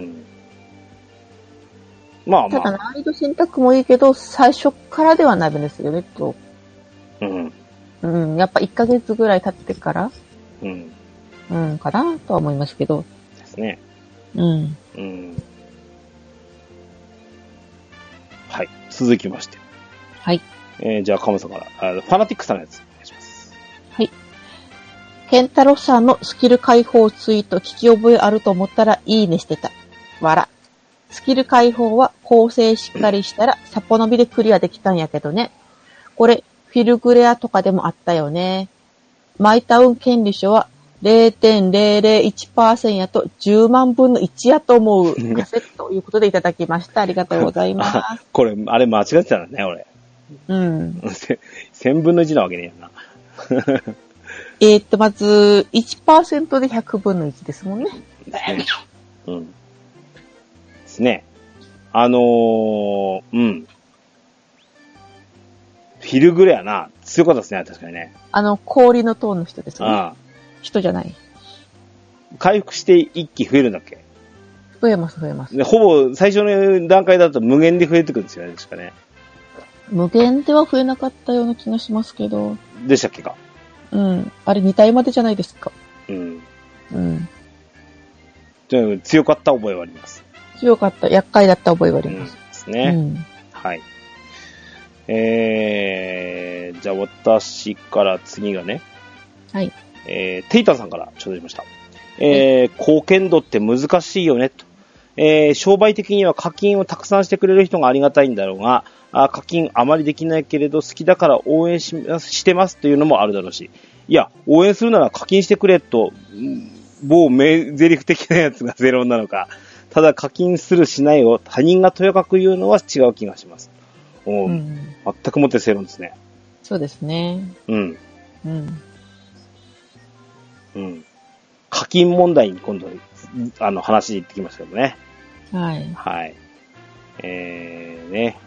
まあまあ。 ただ難易度選択もいいけど、最初からではないですよね、と。 うん。 うん。やっぱいっかげつぐらい経ってから、 うん。 うん、かなとは思いますけど。 ですね。 うん。 うん。はい。続きまして。 はい。 えー、じゃあ、カモさんから、あファナティックさんのやつ、お願いします。 はい。ケンタロスさんのスキル解放ツイート聞き覚えあると思ったらいいねしてた。わら。スキル解放は構成しっかりしたらサポ伸びでクリアできたんやけどね。これ、フィルグレアとかでもあったよね。マイタウン権利書は ゼロてんゼロゼロいちパーセント やとじゅうまんぶんのいちやと思う。カセットということでいただきました。ありがとうございます。 これ、あれ間違ってたんだね、俺。 うん。 千分のいちなわけねえな。 えーっと、まず、いちパーセント でひゃくぶんのいちですもんね。 うん。ですね。あのー、うん。フィルグレアな、強かったですね、確かにね。 あの、氷の塔の人ですね。 ああ。 人じゃない。 回復して一気増えるんだっけ？ 増えます、増えます。 でほぼ最初の段階だと無限で増えてくるんですよね、確かね。 無限では増えなかったような気がしますけど。 でしたっけか？ うん。あれに体までじゃないですか。 うん。 うん。 強かった覚えはあります。 強かった、厄介だった覚えはあります。 うん、ですね。うん、はい。えー、じゃあ私から次がね。 はい。 えー、テイタンさんから頂戴しました。えー、貢献度って難しいよね、と。えー、商売的には課金をたくさんしてくれる人がありがたいんだろうが、あ課金あまりできないけれど好きだから応援ししてますというのもあるだろうし、いや、応援するなら課金してくれと、某名台詞的なやつがゼロなのか、ただ課金するしないを他人がとやかく言うのは違う気がします。おうん、全くもって正論ですね。 そうですね。 うん。 うん。 うん。課金問題に今度、あの、話に行ってきましたけどね。 はい。 はい。えー、ね。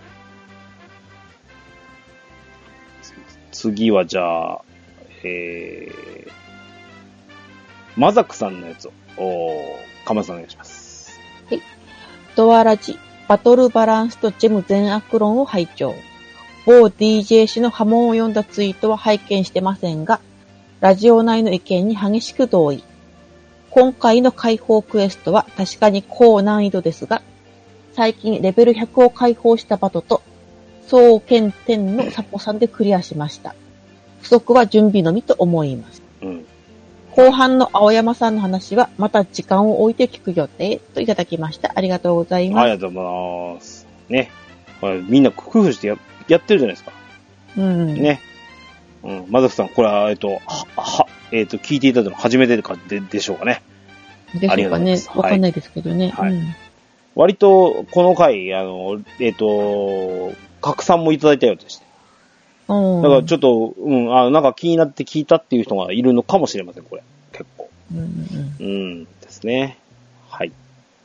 次はじゃあ、えー、マザクさんのやつを、おかまさんお願いします。 はい。ドアラジ、バトルバランスとジェム全悪論を拝聴。某 ディージェー 氏の波紋を読んだツイートは拝見してませんが、ラジオ内の意見に激しく同意。今回の解放クエストは確かに高難易度ですが、最近レベルひゃくを解放したバトと、総検点のサポさんでクリアしました。不足は準備のみと思います。うん、後半の青山さんの話はまた時間を置いて聞く予定といただきました。ありがとうございます。 ありがとうございます。ね。これみんな工夫して や, やってるじゃないですか。 うん。 ね。うん。マザクさん、これは、えっと、は、は、えっと、聞いていただくの初めてかで、でしょうかね。 でしょうかね。わかんないですけどね。 はい。うん、割と、この回、あの、えっと、拡散もいただいたようでして。だからちょっと、うん、あなんか気になって聞いたっていう人がいるのかもしれません、これ。結構。 うん、うん。 うんですね。はい。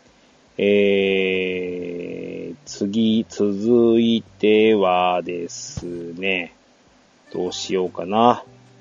えー、次、続いてはですね、どうしようかな。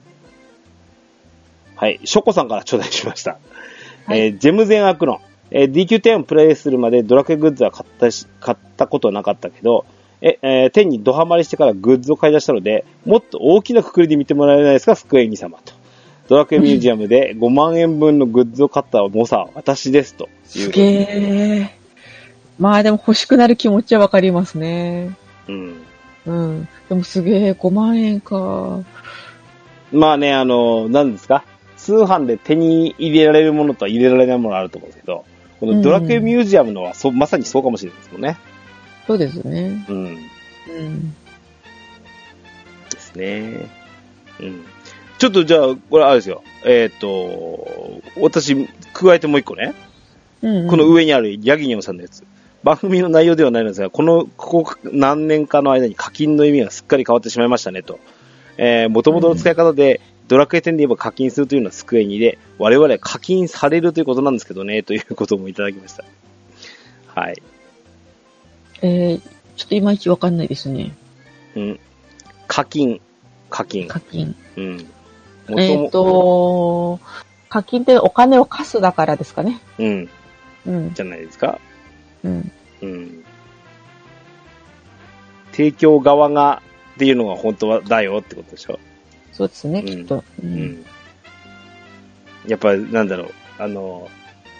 はい、ショコさんから頂戴しました。はい、えー、ジェムゼンアクロン。えー、ディーキューテン をプレイするまでドラクエグッズは買ったし、買ったことはなかったけど、え、えー、天にドハマりしてからグッズを買い出したので、もっと大きな括りで見てもらえないですか、スクエニ様と。ドラクエミュージアムでごまんえんぶんのグッズを買った猛者は私ですという。 すげー。まあでも欲しくなる気持ちはわかりますね。 うん。 うん。でもすげー、ごまんえんか。 まあね、あの、何ですか通販で手に入れられるものと入れられないものがあると思うんですけど、このドラクエミュージアムのはそ、うん、まさにそうかもしれないですもんね。 そうですね。 うん。 うん。 ですね。うん。ちょっとじゃあ、これあれですよ。えっ、ー、と、私、加えてもう一個ね。うんうん、この上にあるヤギニョンさんのやつ。番組の内容ではないのですが、この、ここ何年かの間に課金の意味がすっかり変わってしまいましたねと。えー、元々の使い方で、うん、ドラクエテンで言えば課金するというのはスクエニで、我々は課金されるということなんですけどね、ということもいただきました。はい。 えー、ちょっといまいちわかんないですね。 うん。課金。課金。 課金。 うん。 えっと、課金ってお金を貸すだからですかね。 うん。 うん。 じゃないですか。 うん。 うん。提供側がっていうのが本当はだよってことでしょ。 そうですね、うん、きっと、 うん。うん。やっぱりなんだろう、あの、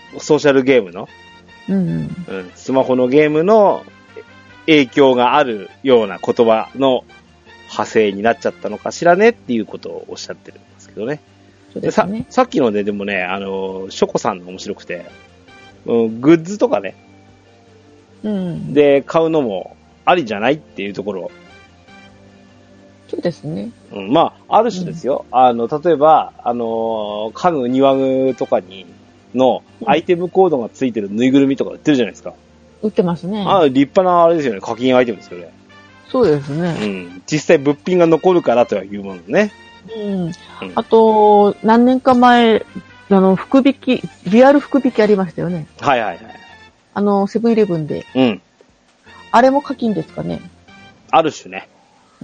ソーシャルゲームの、 うんうんうん、スマホのゲームの影響があるような言葉の派生になっちゃったのかしらねっていうことをおっしゃってるんですけどね。 そうですね。 さ、さっきのででもね、あの、ショコさんの面白くて、うん、グッズとかね、 うん、 で、買うのもありじゃないっていうところ。 そうですね。 うん、まあ、ある種ですよ。うん、あの、例えば、あの、家具、庭具とかに、のアイテムコードがついてるぬいぐるみとか売ってるじゃないですか。 売ってますね。 ああ、立派なあれですよね。課金アイテムですよね。 そうですね。 うん。実際物品が残るからとはいうものね。 うん。うん、あと、何年か前、あの、福引き、リアル福引きありましたよね。 はいはいはい。 あの、セブンイレブンで。 うん。あれも課金ですかね。 ある種ね。うん。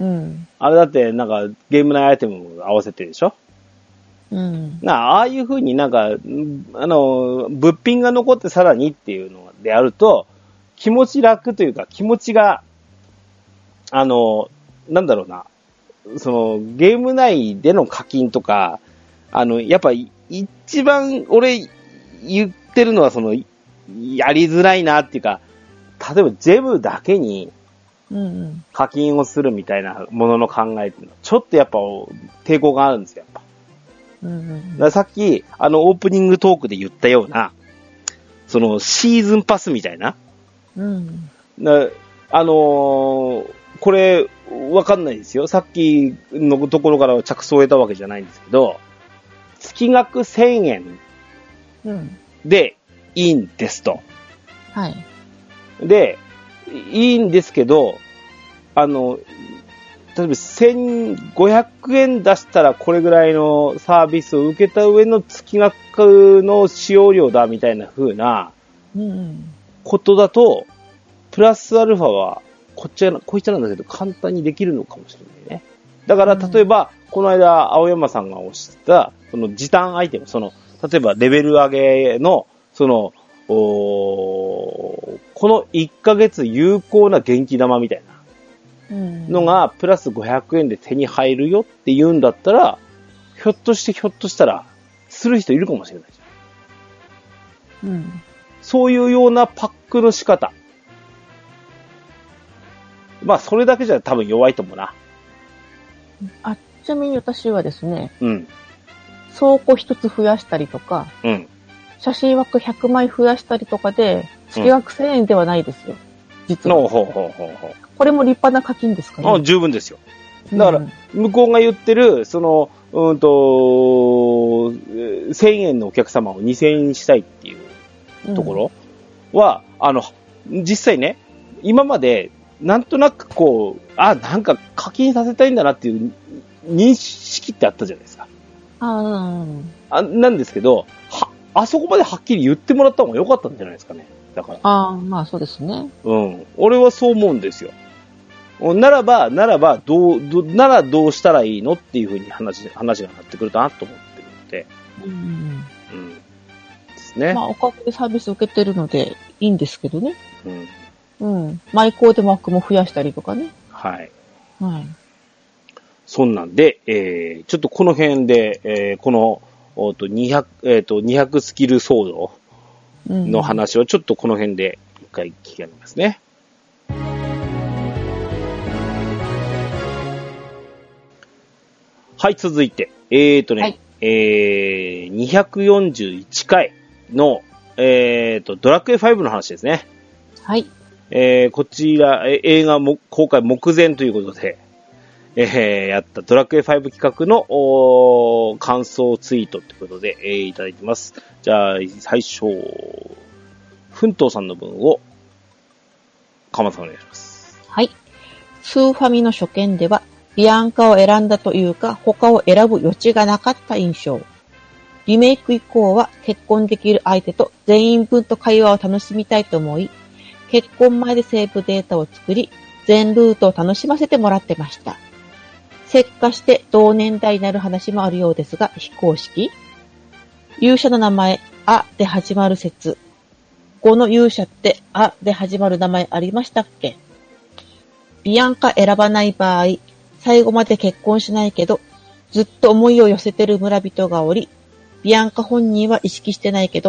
あれだって、なんか、ゲーム内アイテムも合わせてでしょ？うん。なあ、ああいう風になんか、あの、物品が残ってさらにっていうのであると、気持ち楽というか、気持ちが、あの、なんだろうな、その、ゲーム内での課金とか、あの、やっぱ、一番俺言ってるのは、その、やりづらいなっていうか、例えばジェムだけに課金をするみたいなものの考えっていうのは、ちょっとやっぱ抵抗があるんですよ、やっぱ。うんうん、だからさっき、あの、オープニングトークで言ったような、その、シーズンパスみたいな。うん、だあのー、これ、わかんないですよ。さっきのところから着想を得たわけじゃないんですけど、月額せんえんでいいんですと。はい。で、いいんですけど、あの、例えばせんごひゃくえん出したらこれぐらいのサービスを受けた上の月額の使用料だみたいな風なことだと、プラスアルファはこっちは、こいつなんだけど簡単にできるのかもしれないね。だから例えば、この間青山さんがおっしゃった、その時短アイテム、その、例えばレベル上げの、その、おこのいっかげつ有効な元気玉みたいなのがプラスごひゃくえんで手に入るよって言うんだったら、ひょっとしてひょっとしたらする人いるかもしれないじゃん。うん、そういうようなパックの仕方。まあそれだけじゃ多分弱いと思うな。 あ、ちなみに私はですね、うん、倉庫一つ増やしたりとか、うん、写真枠ひゃくまい増やしたりとかで、月額せんえんではないですよ。実は。ほうほうほうほうほう。これも立派な課金ですかね。 あ、十分ですよ。だから、向こうが言ってる、その、うんと、せんえんのお客様をにせんえんにしたいっていうところは、うん、あの、実際ね、今まで、なんとなくこう、あ、なんか課金させたいんだなっていう認識ってあったじゃないですか。あ、うん、あなんですけど、は、あそこまではっきり言ってもらった方が良かったんじゃないですかね。だから。 ああ、まあそうですね。 うん。俺はそう思うんですよ。ならば、ならば、どう、どならどうしたらいいのっていうふうに話、話がなってくるかなと思ってるので。うん。うん。ですね。 まあ、おかげでサービス受けてるので、いいんですけどね。うん。うん。マイコーデ枠も増やしたりとかね。はい。 はい。そんなんで、えー、ちょっとこの辺で、えー、この、おとにひゃく、えっと、にひゃくスキルソードの話をちょっとこの辺で一回聞き上げますね。はい、続いて、えーとね、はい、えー、にひゃくよんじゅういっかいの、えーと、ドラクエファイブの話ですね。はい。えー、こちら、映画も公開目前ということで、えー、やったドラクエファイブ企画のお感想ツイートということで、えー、いただいてます。じゃあ、最初、奮闘さんの分を、かまさんお願いします。 はい。スーファミの初見では、ビアンカを選んだというか、他を選ぶ余地がなかった印象。リメイク以降は、結婚できる相手と全員分と会話を楽しみたいと思い、結婚前でセーブデータを作り、全ルートを楽しませてもらってました。せっかして同年代になる話もあるようですが、非公式？勇者の名前、あで始まる説。この勇者って、あで始まる名前ありましたっけ？ビアンカ選ばない場合、最後まで結婚しないけど、ずっと思いを寄せてる村人がおり、ビアンカ本人は意識してないけど、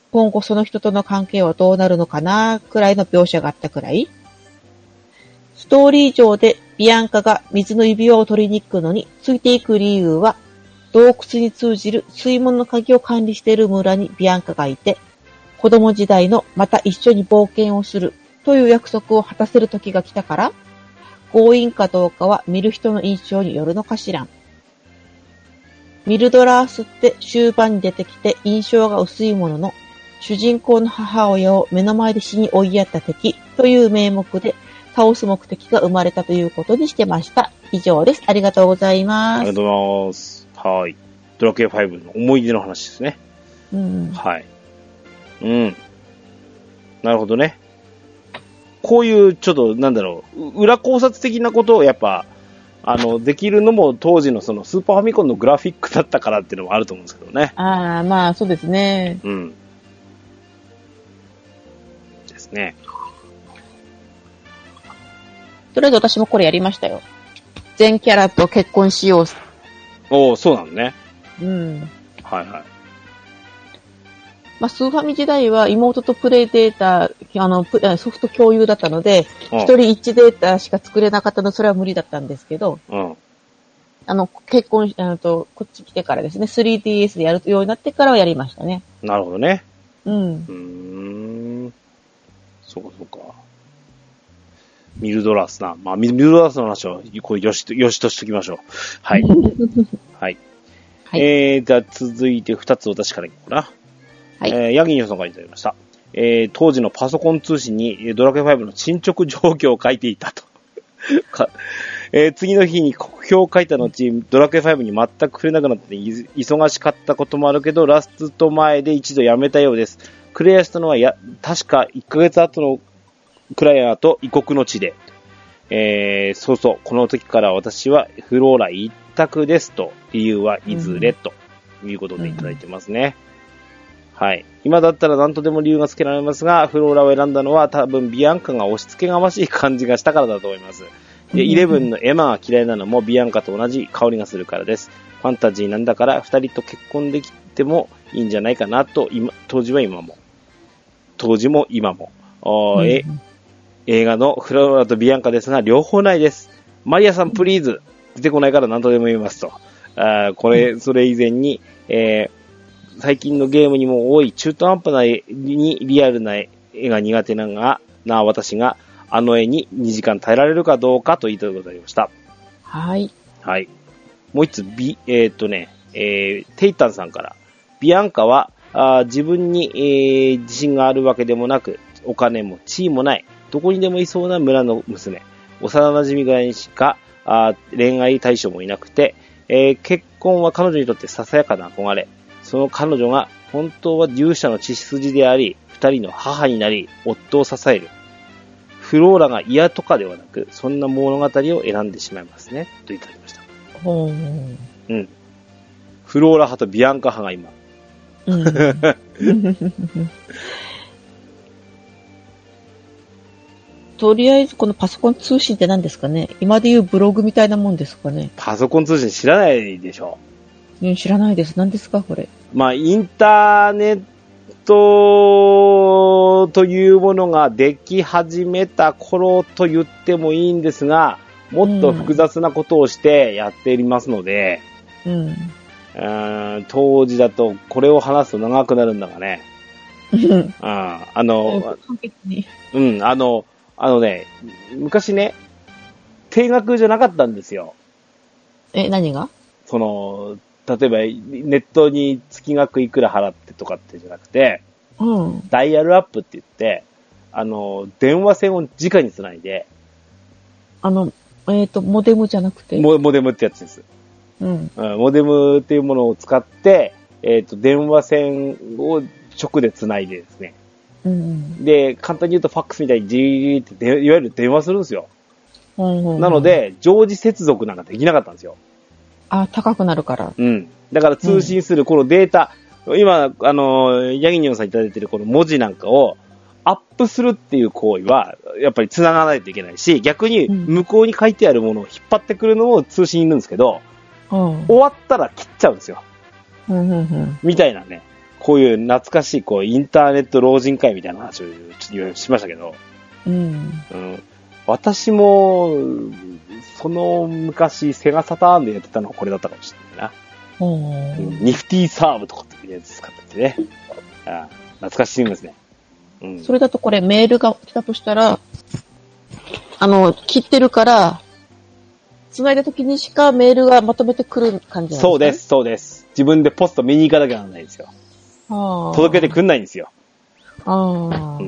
今後その人との関係はどうなるのかなくらいの描写があったくらい。ストーリー上でビアンカが水の指輪を取りに行くのについていく理由は、洞窟に通じる水門の鍵を管理している村にビアンカがいて、子供時代のまた一緒に冒険をするという約束を果たせる時が来たから、強引かどうかは見る人の印象によるのかしらん。ミルドラースって終盤に出てきて印象が薄いものの、主人公の母親を目の前で死に追いやった敵という名目で倒す目的が生まれたということにしてました。以上です。ありがとうございます。 ありがとうございます。はい。ドラクエファイブの思い出の話ですね。 うん。 はい。うん。なるほどね。こういうちょっとなんだろう、裏考察的なことをやっぱ、あの、できるのも当時のそのスーパーファミコンのグラフィックだったからっていうのもあると思うんですけどね。 ああ、まあそうですね。 うん。ですね。 とりあえず私もこれやりましたよ。全キャラと結婚しよう。 おー、そうなのね。 うん。 はいはい。 まあ、スーファミ時代は妹とプレイデータ、あの、ソフト共有だったので、一人一データしか作れなかったので、それは無理だったんですけど、 うん。 あの、結婚、あのと、こっち来てからですね、スリーディーエス でやるようになってからはやりましたね。 なるほどね。 うん。 うーん。そうかそうか。ミルドラースな。まあ、ミルドラースの話は、これよしと、よしとしときましょう。はい。はい。はい、えー、じゃあ続いて二つ私からいこうかな。はい。えー、ヤギニョさんからいただきました。えー、当時のパソコン通信にドラクエファイブの進捗状況を書いていたと。えー、次の日に国評を書いた後、ドラクエファイブに全く触れなくなって忙しかったこともあるけど、ラスト前で一度やめたようです。クリアしたのはや、確かいっかげつ後のクライアーと異国の地で、えー、そうそう、この時から私はフローラ一択ですと、理由はいずれということでいただいてますね。うん、はい。今だったら何とでも理由がつけられますが、フローラを選んだのは多分ビアンカが押し付けがましい感じがしたからだと思います。で、イレブンのエマが嫌いなのもビアンカと同じ香りがするからです。ファンタジーなんだから二人と結婚できてもいいんじゃないかなと、今、当時は今も。当時も今も。うん、え映画のフローラとビアンカですが、両方ないです。マリアさんプリーズ。出てこないから何とでも言いますと。あこれ、それ以前に、えー、最近のゲームにも多い中途半端な絵にリアルな絵が苦手なが、な私が、あの絵ににじかん耐えられるかどうかと言いたいございました。 はい。 はい。もう一つ、ビ、えー、っとね、えー、テイタンさんから、ビアンカは、あ自分に、えー、自信があるわけでもなく、お金も地位もない、どこにでもいそうな村の娘、幼馴染ぐらいにしか、あ恋愛対象もいなくて、えー、結婚は彼女にとってささやかな憧れ。その彼女が本当は勇者の血筋であり、二人の母になり、夫を支える。フローラが嫌とかではなく、そんな物語を選んでしまいますね。といただきました。 ほう。 うん。フローラ派とビアンカ派が今。 うんとりあえずこのパソコン通信って何ですかね？今で言うブログみたいなもんですかね？ パソコン通信知らないでしょ？ うん、知らないです。何ですかこれ？ まあ、インターネットというものができ始めた頃と言ってもいいんですが、もっと複雑なことをしてやっていますので、 うん、 うん当時だとこれを話すと長くなるんだがね。ああの、うん、あの、あのね、昔ね、定額じゃなかったんですよ。 え、何が？ その、例えばネットに月額いくら払ってとかってじゃなくて、 うん、 ダイヤルアップって言って、あの、電話線を直につないで、 あの、えっと、モデムじゃなくてモ、モデムってやつです。 うん。 うん、モデムっていうものを使って、えっと、電話線を直でつないでですね、 うん、 で、簡単に言うとファックスみたいにジーってでいわゆる電話するんですよ。 うんうんうん、 なので、常時接続なんかできなかったんですよ。 あ、高くなるから。 うん。だから通信するこのデータ、うん、今、あの、ヤギニョンさんいただいているこの文字なんかをアップするっていう行為は、やっぱり繋がないといけないし、逆に向こうに書いてあるものを引っ張ってくるのも通信いるんですけど、うん、終わったら切っちゃうんですよ。 うんうんうん、 みたいなね。 こういう懐かしい、こう、インターネット老人会みたいな話をちょっとしましたけど、 うん。うん。 私も、その昔、セガサターンでやってたのはこれだったかもしれないな。うん、ニフティーサーブとかっていうやつ使ってね。ああ、懐かしいですね。うん。 それだとこれメールが来たとしたら、あの、切ってるから、繋いだ時にしかメールがまとめてくる感じなんですか？ そうです、そうです。自分でポスト見に行かなきゃならないんですよ。届けてくんないんですよ。ああ。うん。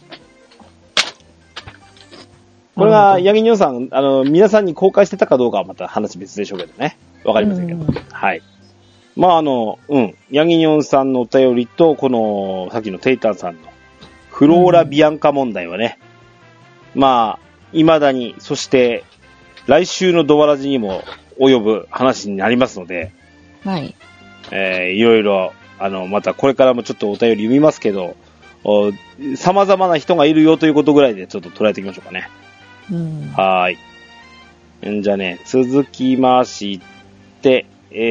これが、ヤギニョウさん、あの、皆さんに公開してたかどうかはまた話別でしょうけどね。わかりませんけど。はい。まあ、あの、うん。ヤギニョウさんのお便りと、この、さっきのテイタンさんの、フローラ・ビアンカ問題はね、うん、まあ、未だに、そして、来週のドワラジにも及ぶ話になりますので、 はい。 えー、いろいろ、あの、またこれからもちょっとお便り読みますけど、様々な人がいるよということぐらいでちょっと捉えていきましょうかね。うん、はーい。んじゃね、続きまして、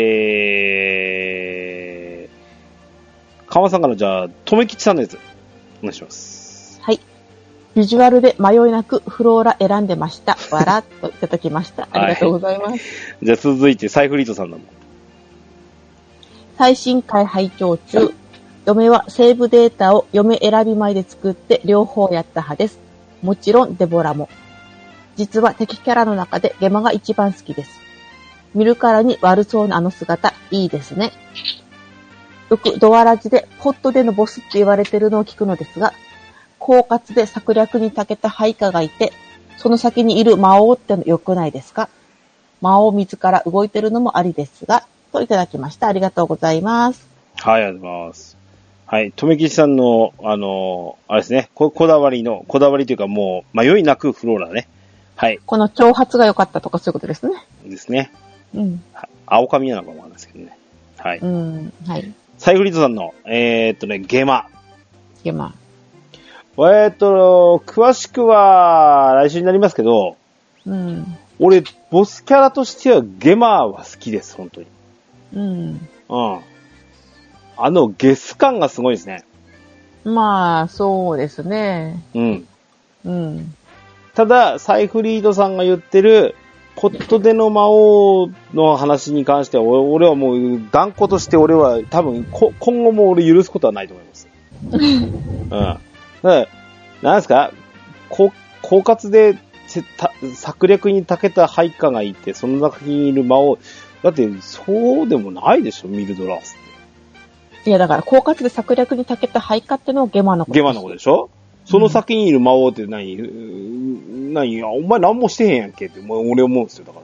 えー、川さんからじゃあ、とめきちさんのやつ、お願いします。 はい。ビジュアルで迷いなくフローラ選んでました。わらっといただきました。ありがとうございます。はい、 じゃあ続いて、サイフリートさんのも。 最新回拝聴中。嫁はセーブデータを嫁選び前で作って両方やった派です。もちろんデボラも。実は敵キャラの中でゲマが一番好きです。見るからに悪そうなあの姿、いいですね。よくドアラジでポットでのボスって言われてるのを聞くのですが、狡猾で策略に長けた配下がいて、その先にいる魔王っての良くないですか？魔王自ら動いてるのもありですが、といただきました。ありがとうございます。 はい、ありがとうございます。はい、とめきちさんの、あの、あれですね、こ、こだわりの、こだわりというかもう、迷いなくフローラね。はい。 この挑発が良かったとかそういうことですね。 ですね。 うん。 青髪なのかもわかんないですけどね。はい。 うん、はい。 サイフリートさんの、えー、っとね、ゲマ。 ゲマ。 えー、っと、詳しくは来週になりますけど、 うん。 俺、ボスキャラとしてはゲマは好きです、本当に。 うん。 うん。あの、ゲス感がすごいですね。 まあ、そうですね。 うん。 うん。 ただ、サイフリードさんが言ってる、ポットでの魔王の話に関しては、俺はもう、断固として俺は多分、今後も俺許すことはないと思います。うん。だからなんですか、こ狡猾で策略に長けた配下がいて、その中にいる魔王、だって、そうでもないでしょ、ミルドラースって。 いや、だから、狡猾で策略に長けた配下ってのをゲマのこと。 ゲマのことでしょ？その先にいる魔王って何、うん、何、お前何もしてへんやんけって、俺思うんですよ、だから。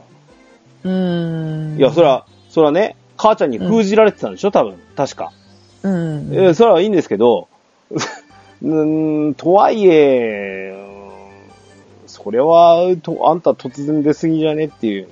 うーん。 いや、そら、そらね、母ちゃんに封じられてたんでしょ、うん、多分、確か。 うん。 えー、それはいいんですけど、うん、とはいえ、それは、と、あんた突然出過ぎじゃねっていう。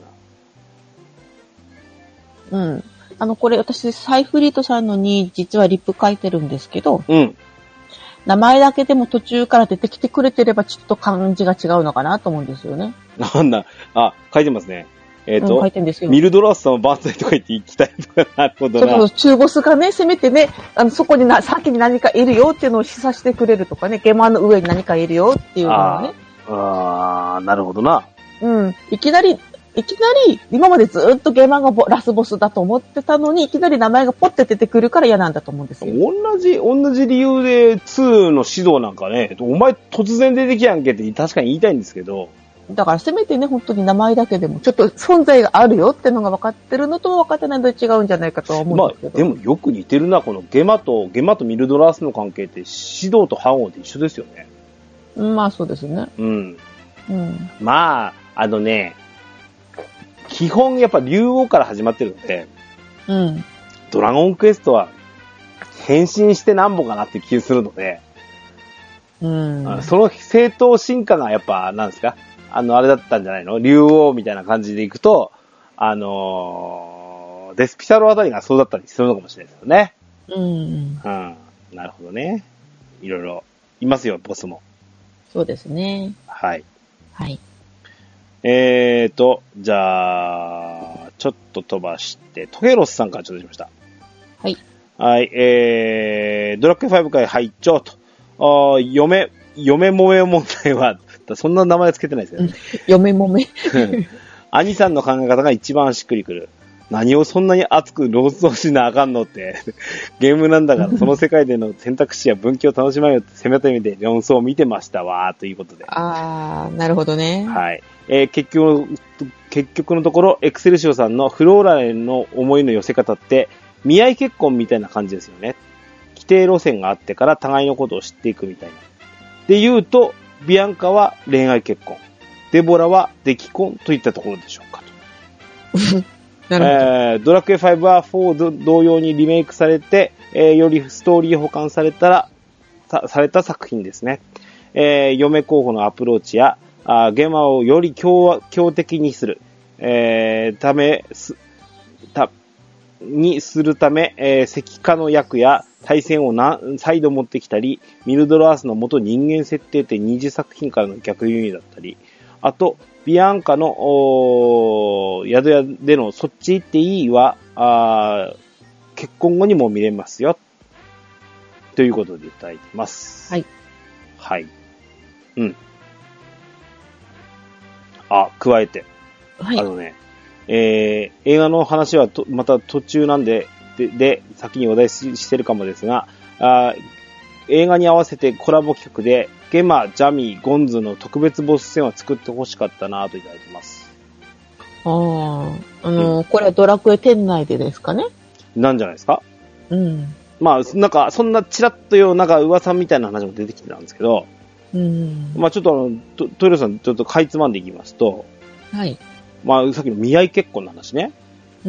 うん。あの、これ私、サイフリートさんのに実はリップ書いてるんですけど、 うん。 名前だけでも途中から出てきてくれてればちょっと感じが違うのかなと思うんですよね。 なんだ、あ、書いてますね。えっ、ー、と、 うん、書いてるんですよ。 ミルドラースさんは万歳とか言って行きたいとか、なるほどな。 そうそう、中ボスがね、せめてね、あの、そこにな、先に何かいるよっていうのを示唆してくれるとかね、ゲマの上に何かいるよっていうのをね。 ああ、なるほどな。 うん。いきなり、いきなり、今までずっとゲマがラスボスだと思ってたのに、いきなり名前がポッて出てくるから嫌なんだと思うんですよ。 同じ、同じ理由でにの指導なんかね、お前突然出てきやんけって確かに言いたいんですけど。 だからせめてね、本当に名前だけでも、ちょっと存在があるよってのが分かってるのと分かってないのと違うんじゃないかとは思うんですけど。 まあ、でもよく似てるな、このゲマと、ゲマとミルドラースの関係って指導と反応って一緒ですよね。 まあそうですね。 うん。 うん。 まあ、あのね、基本やっぱ竜王から始まってるので、 うん。 ドラゴンクエストは変身してなんぼかなって気がするので、 うん。 その正当進化がやっぱ、なんですか、あの、あれだったんじゃないの？竜王みたいな感じでいくと、あのー、デスピサロあたりがそうだったりするのかもしれないですよね。 うん。うん。 なるほどね。いろいろいますよ、ボスも。 そうですね。 はい。 はい。 えーと、じゃあ、ちょっと飛ばして、トゲロスさんからちょっとしました。 はい。 はい、えー、ドラクエファイブ回拝聴と。あ嫁、嫁もめ問題は、そんな名前つけてないですよね。 嫁もめ。 兄さんの考え方が一番しっくりくる。何をそんなに熱く論争しなあかんのって。ゲームなんだから、その世界での選択肢や分岐を楽しまよって攻めた意味で論争を見てましたわ、ということで。 あー、なるほどね。 はい。えー、結局、結局のところ、エクセルシオさんのフローラへの思いの寄せ方って、見合い結婚みたいな感じですよね。規定路線があってから互いのことを知っていくみたいな。で言うと、ビアンカは恋愛結婚。デボラは出来婚といったところでしょうかと。なるほど。えー、ドラクエファイブはフォー同様にリメイクされて、えー、よりストーリー保管されたら、さ、された作品ですね。えー、嫁候補のアプローチや、あゲーマーをより強、強敵にする、えー、ため、す、た、にするため、えー、石化の役や対戦をな再度持ってきたり、ミルドラースの元人間設定って二次作品からの逆輸入だったり、あと、ビアンカの、お宿屋でのそっち行っていいは、あ結婚後にも見れますよ。ということでいただいてます。 はい。 はい。うん。あ、加えて。はい。あのね、えー、映画の話はとまた途中なんで、で、で先にお題ししてるかもですが、あ映画に合わせてコラボ企画で、ゲマ、ジャミー、ゴンズの特別ボス戦は作ってほしかったなぁといただいてます。 ああ、あのーうん、これはドラクエ店内でですかね？ なんじゃないですか？ うん。 まあ、なんか、そんなチラッとよう、なんか噂みたいな話も出てきてたんですけど、 うん。 まあちょっとあの、トトイレさんちょっとかいつまんでいきますと、 はい。 まあさっきの見合い結婚の話ね。 うん。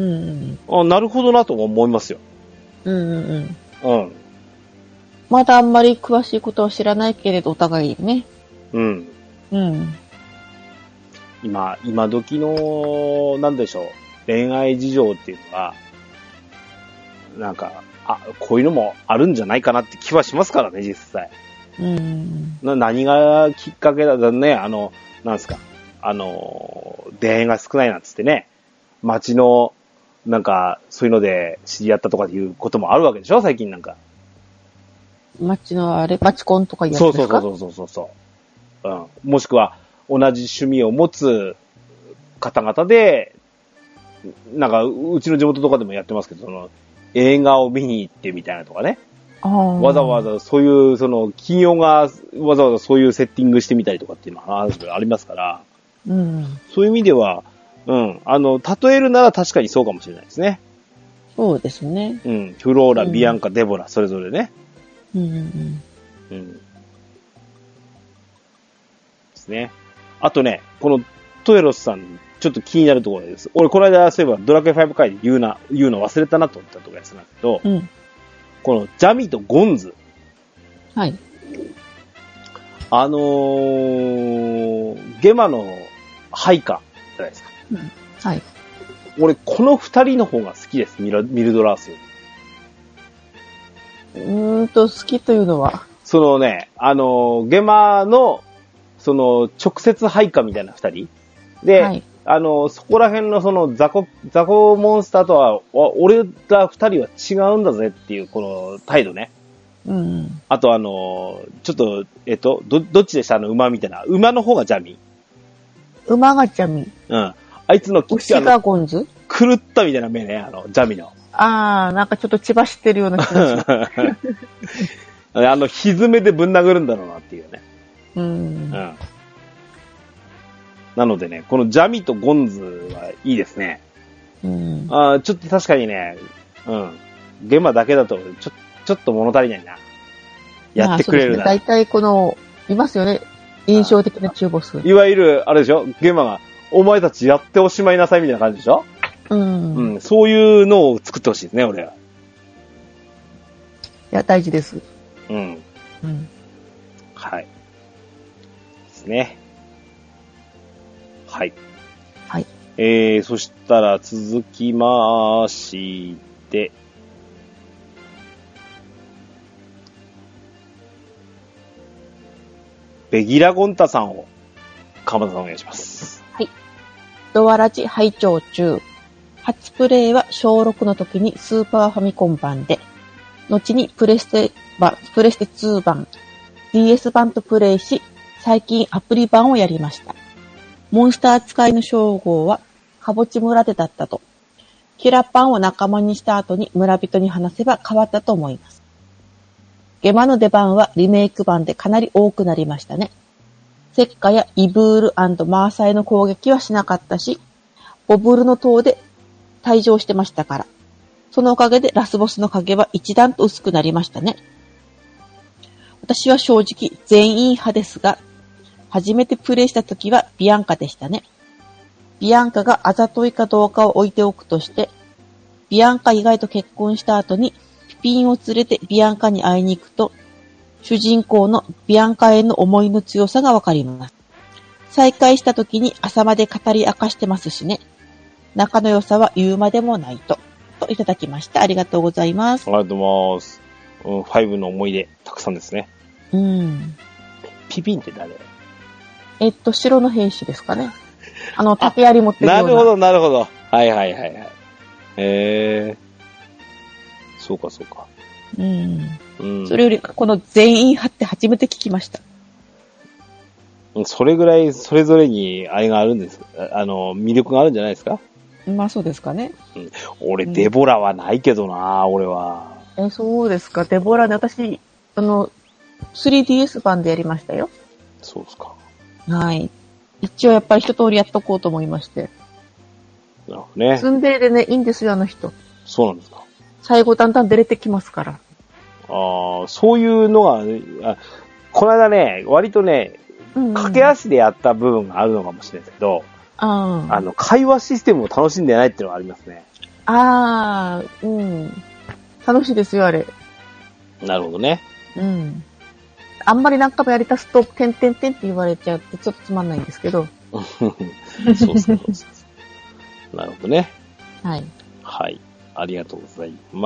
あ、なるほどなと思いますよ。 うんうんうん。 うん。 まだあんまり詳しいことは知らないけれど、お互いね。 うん。 うん。 今、今時の、なんでしょう、恋愛事情っていうのは、なんか、あ、こういうのもあるんじゃないかなって気はしますからね、実際。 うん。 な何がきっかけだね、あの、なんですか、あの、出会いが少ないなんつってね、街の、なんか、そういうので知り合ったとかいうこともあるわけでしょ、最近なんか。 街のあれ、マチコンとかいうやつですか？ そうそうそうそうそう。うん。もしくは、同じ趣味を持つ方々で、なんか、うちの地元とかでもやってますけど、その、映画を見に行ってみたいなとかね。 あわざわざそういう、その、企業がわざわざそういうセッティングしてみたりとかっていうのはありますから、 うん、 そういう意味では、うん、あの、例えるなら確かにそうかもしれないですね。 そうですね。 うん。フローラ、ビアンカ、デボラ、それぞれね。 うんうんうん。 うん。ですね。あとね、このトエロスさん、ちょっと気になるところです。俺、この間、そういえば、ドラクエファイブ回で言うな、言うの忘れたなと思ったところですなんだけど、うん、このジャミとゴンズ。 はい。 あのー、ゲマの配下じゃないですか。 うん、はい。 俺、この二人の方が好きです、ミルミルドラースより。うーんと、好きというのはそのね、あのー、ゲマの、その、直接配下みたいな二人で、はい、あの、そこら辺のその雑魚、雑魚モンスターとは、俺ら二人は違うんだぜっていう、この態度ね。 うん。 あとあの、ちょっと、えっと、ど、どっちでしたあの馬みたいな。馬の方がジャミ。 馬がジャミ。 うん。あいつの、 牛がゴンズ？ 狂ったみたいな目ね、あの、ジャミの。 あー、なんかちょっと血走ってるような気がする。 あの、歪めでぶん殴るんだろうなっていうね。 うん。うん。 なのでね、このジャミとゴンズはいいですね。 うん。 あちょっと確かにね、うん。ゲマだけだと、ちょ、ちょっと物足りないな。やってくれるな。 大体、ね、この、いますよね。印象的な中ボス。 いわゆる、あれでしょゲマが、お前たちやっておしまいなさいみたいな感じでしょうん。 うん。そういうのを作ってほしいですね、俺は。いや、大事です。 うん。 うん。 はい。ですね。はい。 はい。 えー、そしたら続きまして、ベギラゴンタさんを、鎌田さんお願いします。 はい。ドアラジ拝聴中。初プレイは小ろくの時にスーパーファミコン版で、 後にプレステ版、プレステツー版、ディーエス 版とプレイし、最近アプリ版をやりました。モンスター使いの称号は、かぼち村でだったと。キラパンを仲間にした後に村人に話せば変わったと思います。ゲマの出番はリメイク版でかなり多くなりましたね。セッカやイブール&マーサイの攻撃はしなかったし、ボブルの塔で退場してましたから。そのおかげでラスボスの影は一段と薄くなりましたね。私は正直全員派ですが、初めてプレイした時はビアンカでしたね。ビアンカがあざといかどうかを置いておくとして、ビアンカ以外と結婚した後にピピンを連れてビアンカに会いに行くと、主人公のビアンカへの思いの強さがわかります。再会した時に朝まで語り明かしてますしね。仲の良さは言うまでもないと。といただきました。ありがとうございます。 ありがとうございます。うん、ファイブの思い出、たくさんですね。 うん。 ピピンって誰？ えっと、城の兵士ですかね。あの、竹槍持ってるような。 なるほど、なるほど。はいはいはいはい。へえー。そうかそうか。 うん。 うん。 それより、この全員派って初めて聞きました。 それぐらい、それぞれにあれがあるんです。あの、魅力があるんじゃないですか？ まあそうですかね。 うん、俺、デボラはないけどな、うん、俺は。 え、そうですか。デボラで私、あの、スリーディーエス 版でやりましたよ。 そうですか。 はい。一応やっぱり一通りやっとこうと思いまして。 なるほどね。 ツンデレでね、いいんですよ、あの人。 そうなんですか。 最後だんだん出れてきますから。 ああ、そういうのが、あ、この間ね、割とね、うんうん、駆け足でやった部分があるのかもしれないですけど、あ, あの、会話システムを楽しんでないっていうのがありますね。 ああ、うん。楽しいですよ、あれ。 なるほどね。 うん。あんまり何回もやりたすと、てんてんてんって言われちゃってちょっとつまんないんですけど。 そうそうそうそう。なるほどね。 はい。 はい。ありがとうございます。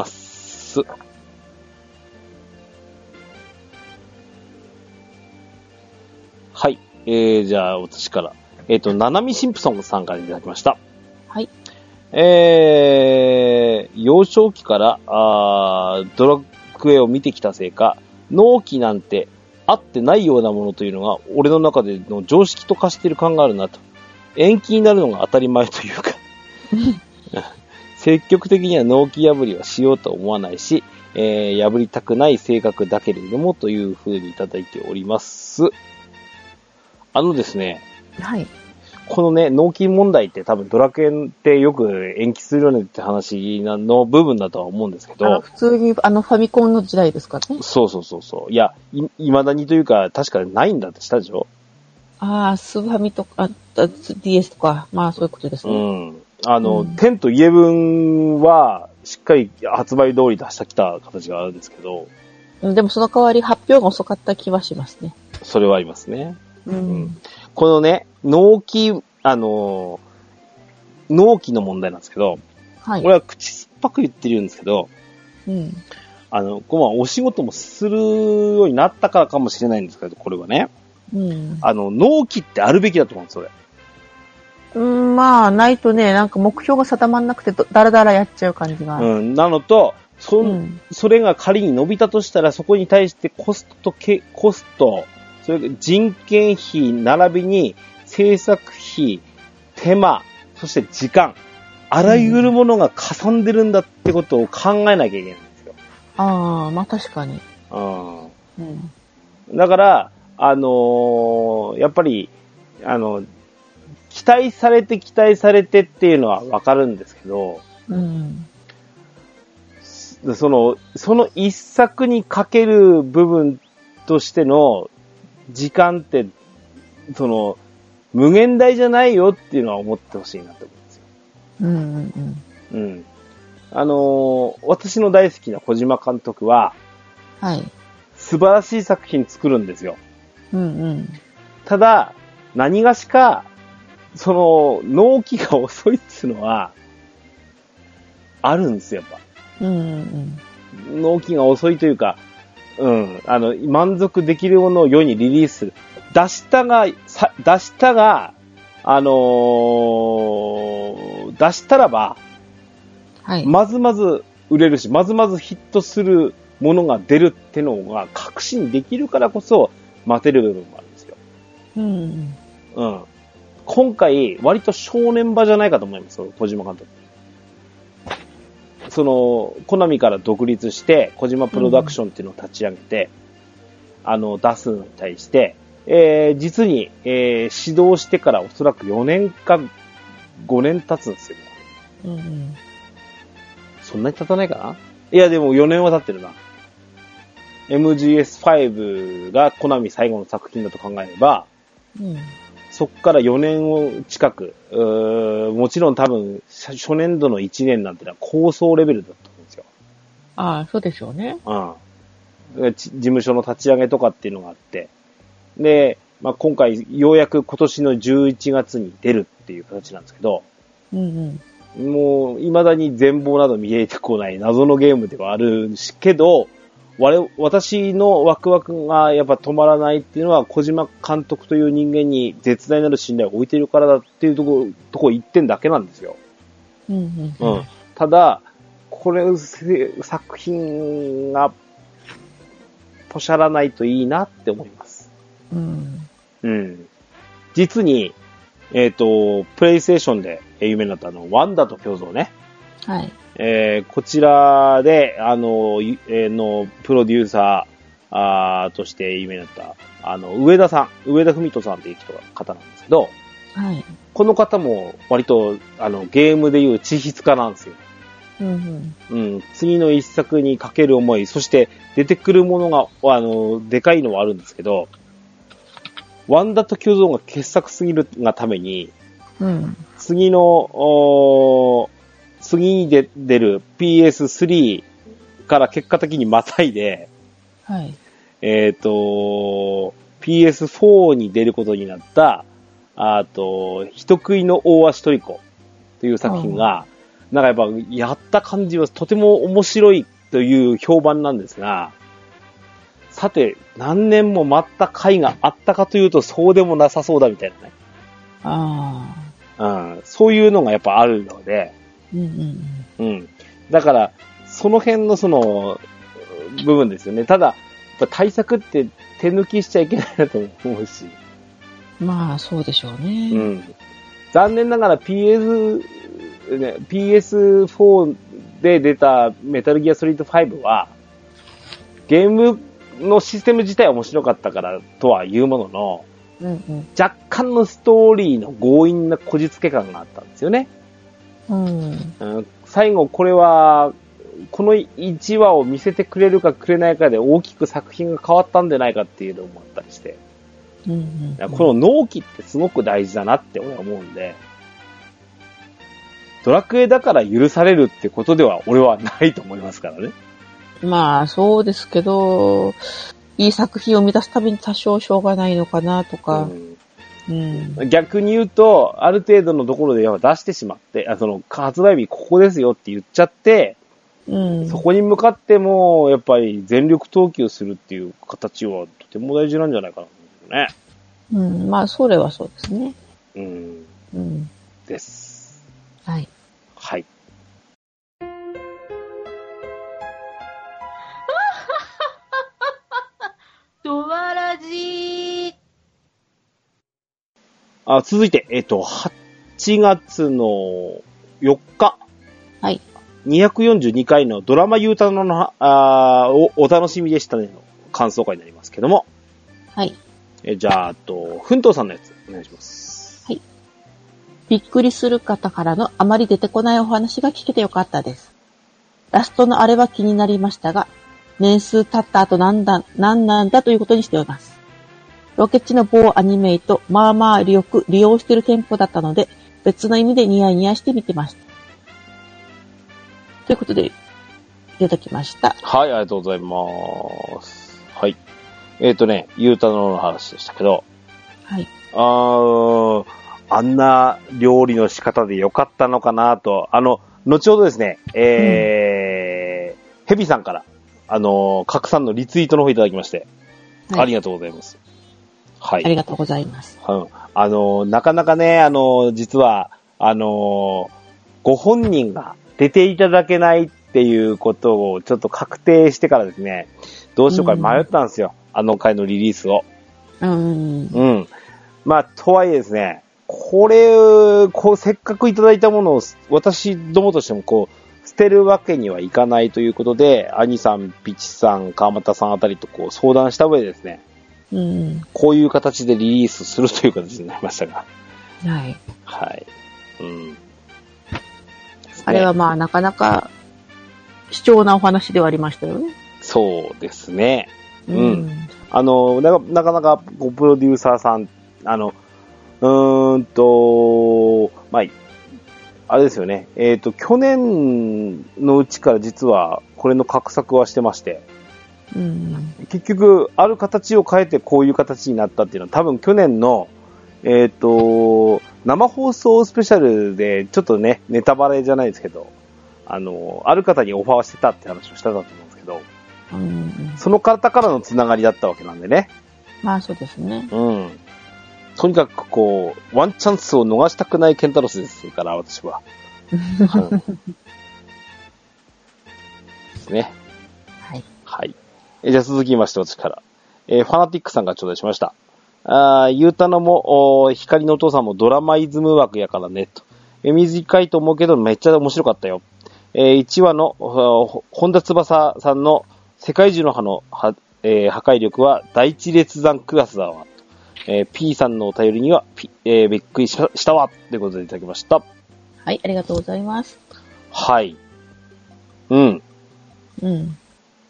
はい。えー、じゃあ、私から。えっと、ナナミシンプソンさんからいただきました。 はい。 えー、幼少期から、あー、ドラクエを見てきたせいか、納期なんてあってないようなものというのが、俺の中での常識と化している感があるなと。延期になるのが当たり前というか、積極的には納期破りはしようと思わないし、えー、破りたくない性格だけれども、という風にいただいております。あのですね、 はい。 このね、納期問題って多分ドラクエってよく延期するよねって話の部分だとは思うんですけど。 普通にあのファミコンの時代ですかね。 そうそうそうそう。いや、い、未だにというか確かないんだってしたでしょ？ ああ、スーファミとか、ディーエス とか、まあそういうことですね。 うん。あの、うん、テンとイレブンはしっかり発売通り出してきた形があるんですけど。 でもその代わり発表が遅かった気はしますね。 それはありますね。 うん、 このね、納期、あの、納期の問題なんですけど、はい、俺は口酸っぱく言ってるんですけど、 うん、 あの、まあ、お仕事もするようになったからかもしれないんですけど、これはね、 うん、 あの、納期ってあるべきだと思うんです、それ。 うん、まあ、ないとね、なんか目標が定まんなくて、だらだらやっちゃう感じがある。 うん、なのと、そ、うん、それが仮に伸びたとしたら、そこに対してコストとけ、コスト、それ人件費並びに制作費、手間、そして時間、あらゆるものがかさんでるんだってことを考えなきゃいけないんですよ。 ああ、まあ確かに。 うん。うん、だから、あのー、やっぱり、あの、期待されて期待されてっていうのはわかるんですけど、 うん、 その、その一作にかける部分としての時間って、その、無限大じゃないよっていうのは思ってほしいなと思うんですよ。 うんうんうん。 うん。あのー、私の大好きな小島監督は、 はい。 素晴らしい作品作るんですよ。 うんうん。 ただ、何がしか、その、納期が遅いっていうのは、あるんですよ、やっぱ。 うんうんうん。納期が遅いというか、うん、あの、満足できるものを世にリリースする。出したが、さ出したが、あのー、出したらば、 はい。 まずまず売れるし、まずまずヒットするものが出るってのが確信できるからこそ待てる部分もあるんですよ。 うん。 うん。今回、割と正念場じゃないかと思いますよ、小島監督。その、コナミから独立して、小島プロダクションっていうのを立ち上げて、うん、あの、出すのに対して、えー、実に、えー、指導してからおそらくよねんかごねん経つんですよ。 うんうん、 そんなに経たないかな？いや、でもよねんは経ってるな。エムジーエスファイブ がコナミ最後の作品だと考えれば、うん、そっからよねんを近く、うーもちろん多分、初年度のいちねんなんてのは構想レベルだったんですよ。 ああ、そうでしょうね。 うん。事務所の立ち上げとかっていうのがあって、で、まあ、今回、ようやく今年のじゅういちがつに出るっていう形なんですけど、 うんうん、 もう、未だに全貌など見えてこない謎のゲームではあるし、けど、我、私のワクワクがやっぱ止まらないっていうのは、小島監督という人間に絶大なる信頼を置いているからだっていうところ、ところ一点だけなんですよ。 うんうんうん、 うん。ただ、これ、作品が、ポシャらないといいなって思います。 うん。 うん。実に、えっと、プレイステーションで有名になったあの、ワンダと巨像ね。 はい。 えー、こちらで、あの、えー、の、プロデューサー、あーとして有名になった、あの、上田さん、上田文人さんっていう人が方なんですけど、 はい。 この方も割と、あの、ゲームでいう地筆家なんですよ。 うんうん。 うん。次の一作にかける思い、そして出てくるものが、あの、でかいのはあるんですけど、ワンダと巨像が傑作すぎるがために、 うん、 次の、お次に出る ピーエススリー から結果的にまたいで、 はい、 えっ、ー、と、ピーエスフォー に出ることになった、あと、人食いの大足トリコという作品が、なんかやっぱやった感じはとても面白いという評判なんですが、さて、何年も待った回があったかというと、そうでもなさそうだみたいなね。 ああ。うん。そういうのがやっぱあるので。 うんうんうん。 うん。だから、その辺のその、部分ですよね。ただ、やっぱ対策って手抜きしちゃいけないなと思うし。 まあ、そうでしょうね。 うん。残念ながら ピーエス、ね、ピーエスフォー で出たメタルギアソリッドファイブは、ゲームのシステム自体は面白かったからとは言うものの、 うんうん、 若干のストーリーの強引なこじつけ感があったんですよね。 うんうん、最後これは、このいちわを見せてくれるかくれないかで大きく作品が変わったんじゃないかっていうのもあったりして、 うんうんうん、 この納期ってすごく大事だなって俺は思うんで、ドラクエだから許されるってことでは俺はないと思いますからね。 まあ、そうですけど、いい作品を生み出すために多少しょうがないのかなとか。うんうん、 逆に言うと、ある程度のところで出してしまって、あその発売日ここですよって言っちゃって、 うん、 そこに向かっても、やっぱり全力投球するっていう形はとても大事なんじゃないかなと思うんですね。うん、まあ、それはそうですね。 うん。 うん。 です。 はい。 はい。 ドワラジー。 あ、続いて、えっと、はちがつのよっか。 はい。 にひゃくよんじゅうにかいのドラマユータのあお、お楽しみでしたねの感想会になりますけども。 はい。 え、じゃあ、あと、ふんとうさんのやつ、お願いします。 はい。びっくりする方からのあまり出てこないお話が聞けてよかったです。ラストのあれは気になりましたが、年数経った後なんだ、なんなんだということにしております。ロケ地の某アニメイト、まあまあよく利用している店舗だったので、別の意味でニヤニヤして見てました。ということで、いただきました。 はい、ありがとうございます。はい。えっ、ー、とね、ゆうたのの話でしたけど、 はい。 あー、あんな料理の仕方でよかったのかなと、あの、後ほどですね、えー、うん、ヘビさんから、あの、拡散のリツイートの方いただきまして、はい、ありがとうございます。はい。 ありがとうございます。 うん。あの、なかなかね、あの、実は、あの、ご本人が出ていただけないってっていうことをちょっと確定してからですね、どうしようか迷ったんですよ。うん、あの回のリリースを。 うん。 うん。まあ、とはいえですね、これ、こう、せっかくいただいたものを、私どもとしてもこう、捨てるわけにはいかないということで、兄さん、ピチさん、川又さんあたりとこう相談した上でですね、 うん、 こういう形でリリースするという形になりましたが。 はい。 はい。うん。 あれはまあ、なかなか貴重なお話ではありましたよね。 そうですね。うん。うん、 あの、なかなか、なかプロデューサーさん、あの、うーんと、まあ、あれですよね。えっと、去年のうちから実はこれの画策はしてまして、 うん、 結局、ある形を変えてこういう形になったっていうのは多分去年の、えっと、生放送スペシャルでちょっとね、ネタバレじゃないですけど、あの、ある方にオファーしてたって話をしたと思うんですけど、 うん、 その方からのつながりだったわけなんでね。 まあそうですね。 うん。とにかくこう、ワンチャンスを逃したくないケンタロスですから、私は。うん、ですね。 はい。 はい。えじゃあ続きまして私から。えー、ファナティックさんが頂戴しました。あゆうたのも、光のお父さんもドラマイズム枠やからね、と。えー、短いと思うけどめっちゃ面白かったよ。えー、いちわの、本田翼さんの世界中の歯の、はえー、破壊力は第一列山クラスだわ。えー、P さんのお便りには、P えー、びっくりした、したわということでいただきました。 はい、ありがとうございます。 はい。うん。 うん。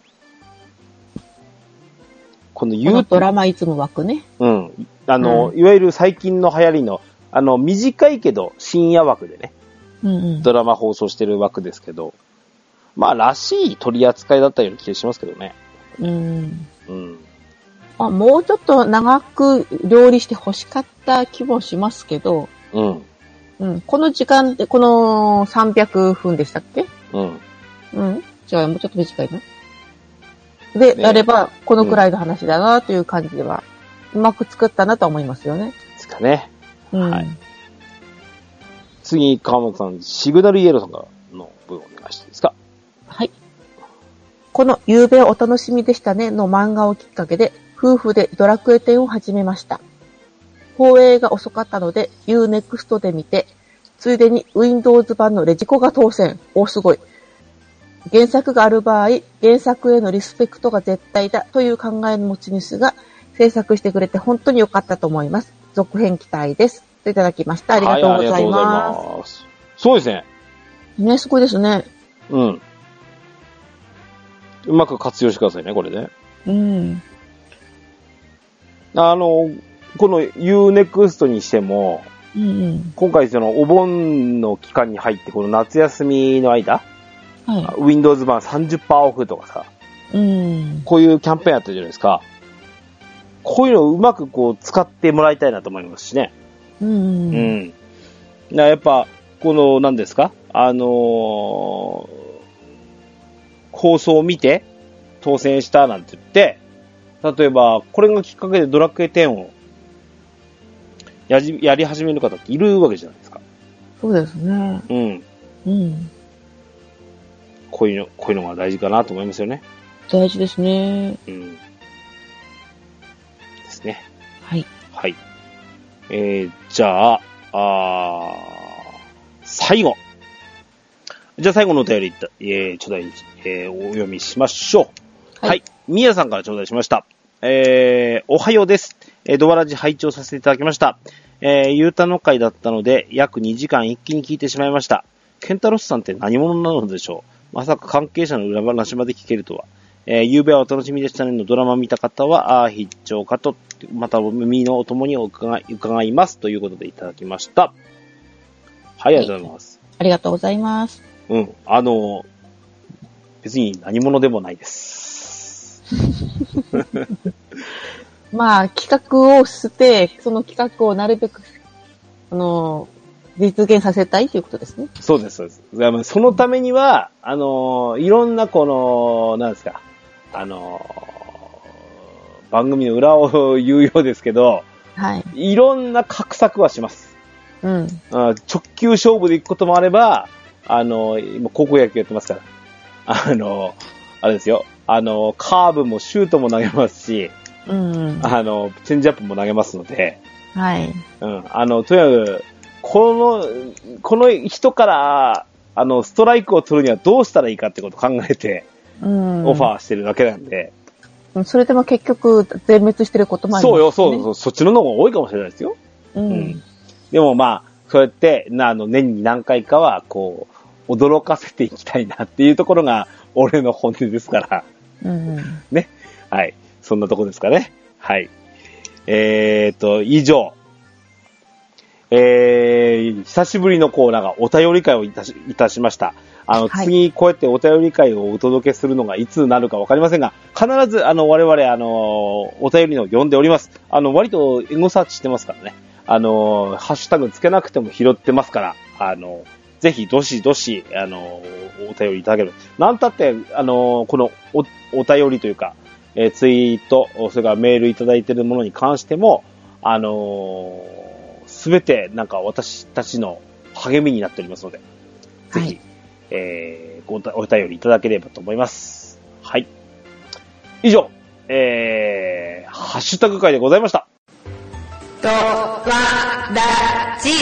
このこのドラマイズム枠ね。 うん。あの、 うん、 いわゆる最近の流行りの、あの、短いけど深夜枠でね、 うんうん、 ドラマ放送してる枠ですけど、まあ、らしい取り扱いだったような気がしますけどね。 うん。 うん。 まあ、もうちょっと長く料理して欲しかった気もしますけど、 うん。 うん。この時間で、このさんびゃくふんでしたっけ？ うん。 うん。じゃあ、もうちょっと短いな。で、ね、あれば、このくらいの話だなという感じでは、うん、うまく作ったなと思いますよね。 ですかね。 うん。 はい。次、川本さん、シグナルイエローさんからの文をお願いしていいですか？ はい。この、ゆうべお楽しみでしたねの漫画をきっかけで、夫婦でドラクエテンを始めました。放映が遅かったので ユーネクスト で見て、ついでに Windows 版のレジコが当選。お、すごい。原作がある場合、原作へのリスペクトが絶対だという考えの持ち主が制作してくれて本当に良かったと思います。続編期待です。といただきました。ありがとうございます。はい、ありがとうございます。 そうですね。 ね、すごいですね。 うん。うまく活用してくださいね、これね。 うん。 あの、この ユーネクスト にしても、 うんうん、 今回そのお盆の期間に入ってこの夏休みの間、はい、Windows 版 さんじゅっパーセント オフとかさ、 うん、こういうキャンペーンやったじゃないですか。こういうのをうまくこう使ってもらいたいなと思いますしね。 うん。 うん。だやっぱ、この、何ですかあのー、放送を見て当選したなんて言って、例えば、これがきっかけでドラクエテンをやじ、やり始める方っているわけじゃないですか。 そうですね。 うん。 うん。 こういうの、こういうのが大事かなと思いますよね。 大事ですね。 うん。ですね。 はい。 はい。えー、じゃあ、あ最後。じゃあ最後のお便り、えー、ちょうだい、えー、お読みしましょう。はい。はい、みやさんからちょうだいしました。えー、おはようです。えー、ドワラジ拝聴させていただきました。えー、ゆうたの会だったので、約にじかん一気に聞いてしまいました。ケンタロスさんって何者なのでしょう？まさか関係者の裏話まで聞けるとは。えー、ゆうべはお楽しみでしたねのドラマ見た方は、あ必聴かと、また耳のお供にお伺い、伺いますということでいただきました。はい、ありがとうございます。 ありがとうございます。 うん、あの、別に何者でもないです。 まあ、企画をして、その企画をなるべく、あの、実現させたいということですね。 そうです、そうです。そのためには、あの、いろんなこの、なんですか、あの、番組の裏を言うようですけど、 はい。 いろんな画策はします。 うん。 直球勝負で行くこともあれば、あの、今高校野球やってますから。 あの、あれですよ。あの、カーブもシュートも投げますし、 うん。 あの、チェンジアップも投げますので、 はい。 うん。あの、とにかく、この、この人から、あの、ストライクを取るにはどうしたらいいかってことを考えて、うん、オファーしてるだけなんで。 それでも結局、全滅してることもありますね。 そうよ、そうそう、そっちの方が多いかもしれないですよ。うん。うん、でもまあ、そうやって、あの、年に何回かは、こう、驚かせていきたいなっていうところが、俺の本音ですから。うん。ね。はい。そんなとこですかね。はい。えーと、以上。えー、久しぶりのコーナーがお便り会をいたし、いたしました。あの、はい、次、こうやってお便り会をお届けするのがいつになるかわかりませんが、必ず、あの、我々、あの、お便りの読んでおります。あの、割とエゴサーチしてますからね。あの、ハッシュタグつけなくても拾ってますから、あの、ぜひ、どしどし、あの、お便りいただける。なんたって、あの、このお、お便りというか、えー、ツイート、それからメールいただいているものに関しても、あの、すべて、なんか私たちの励みになっておりますので、ぜひ、はい、えー、お, お便りいただければと思います。はい。以上、えー、ハッシュタグ会でございました。 ドワラジ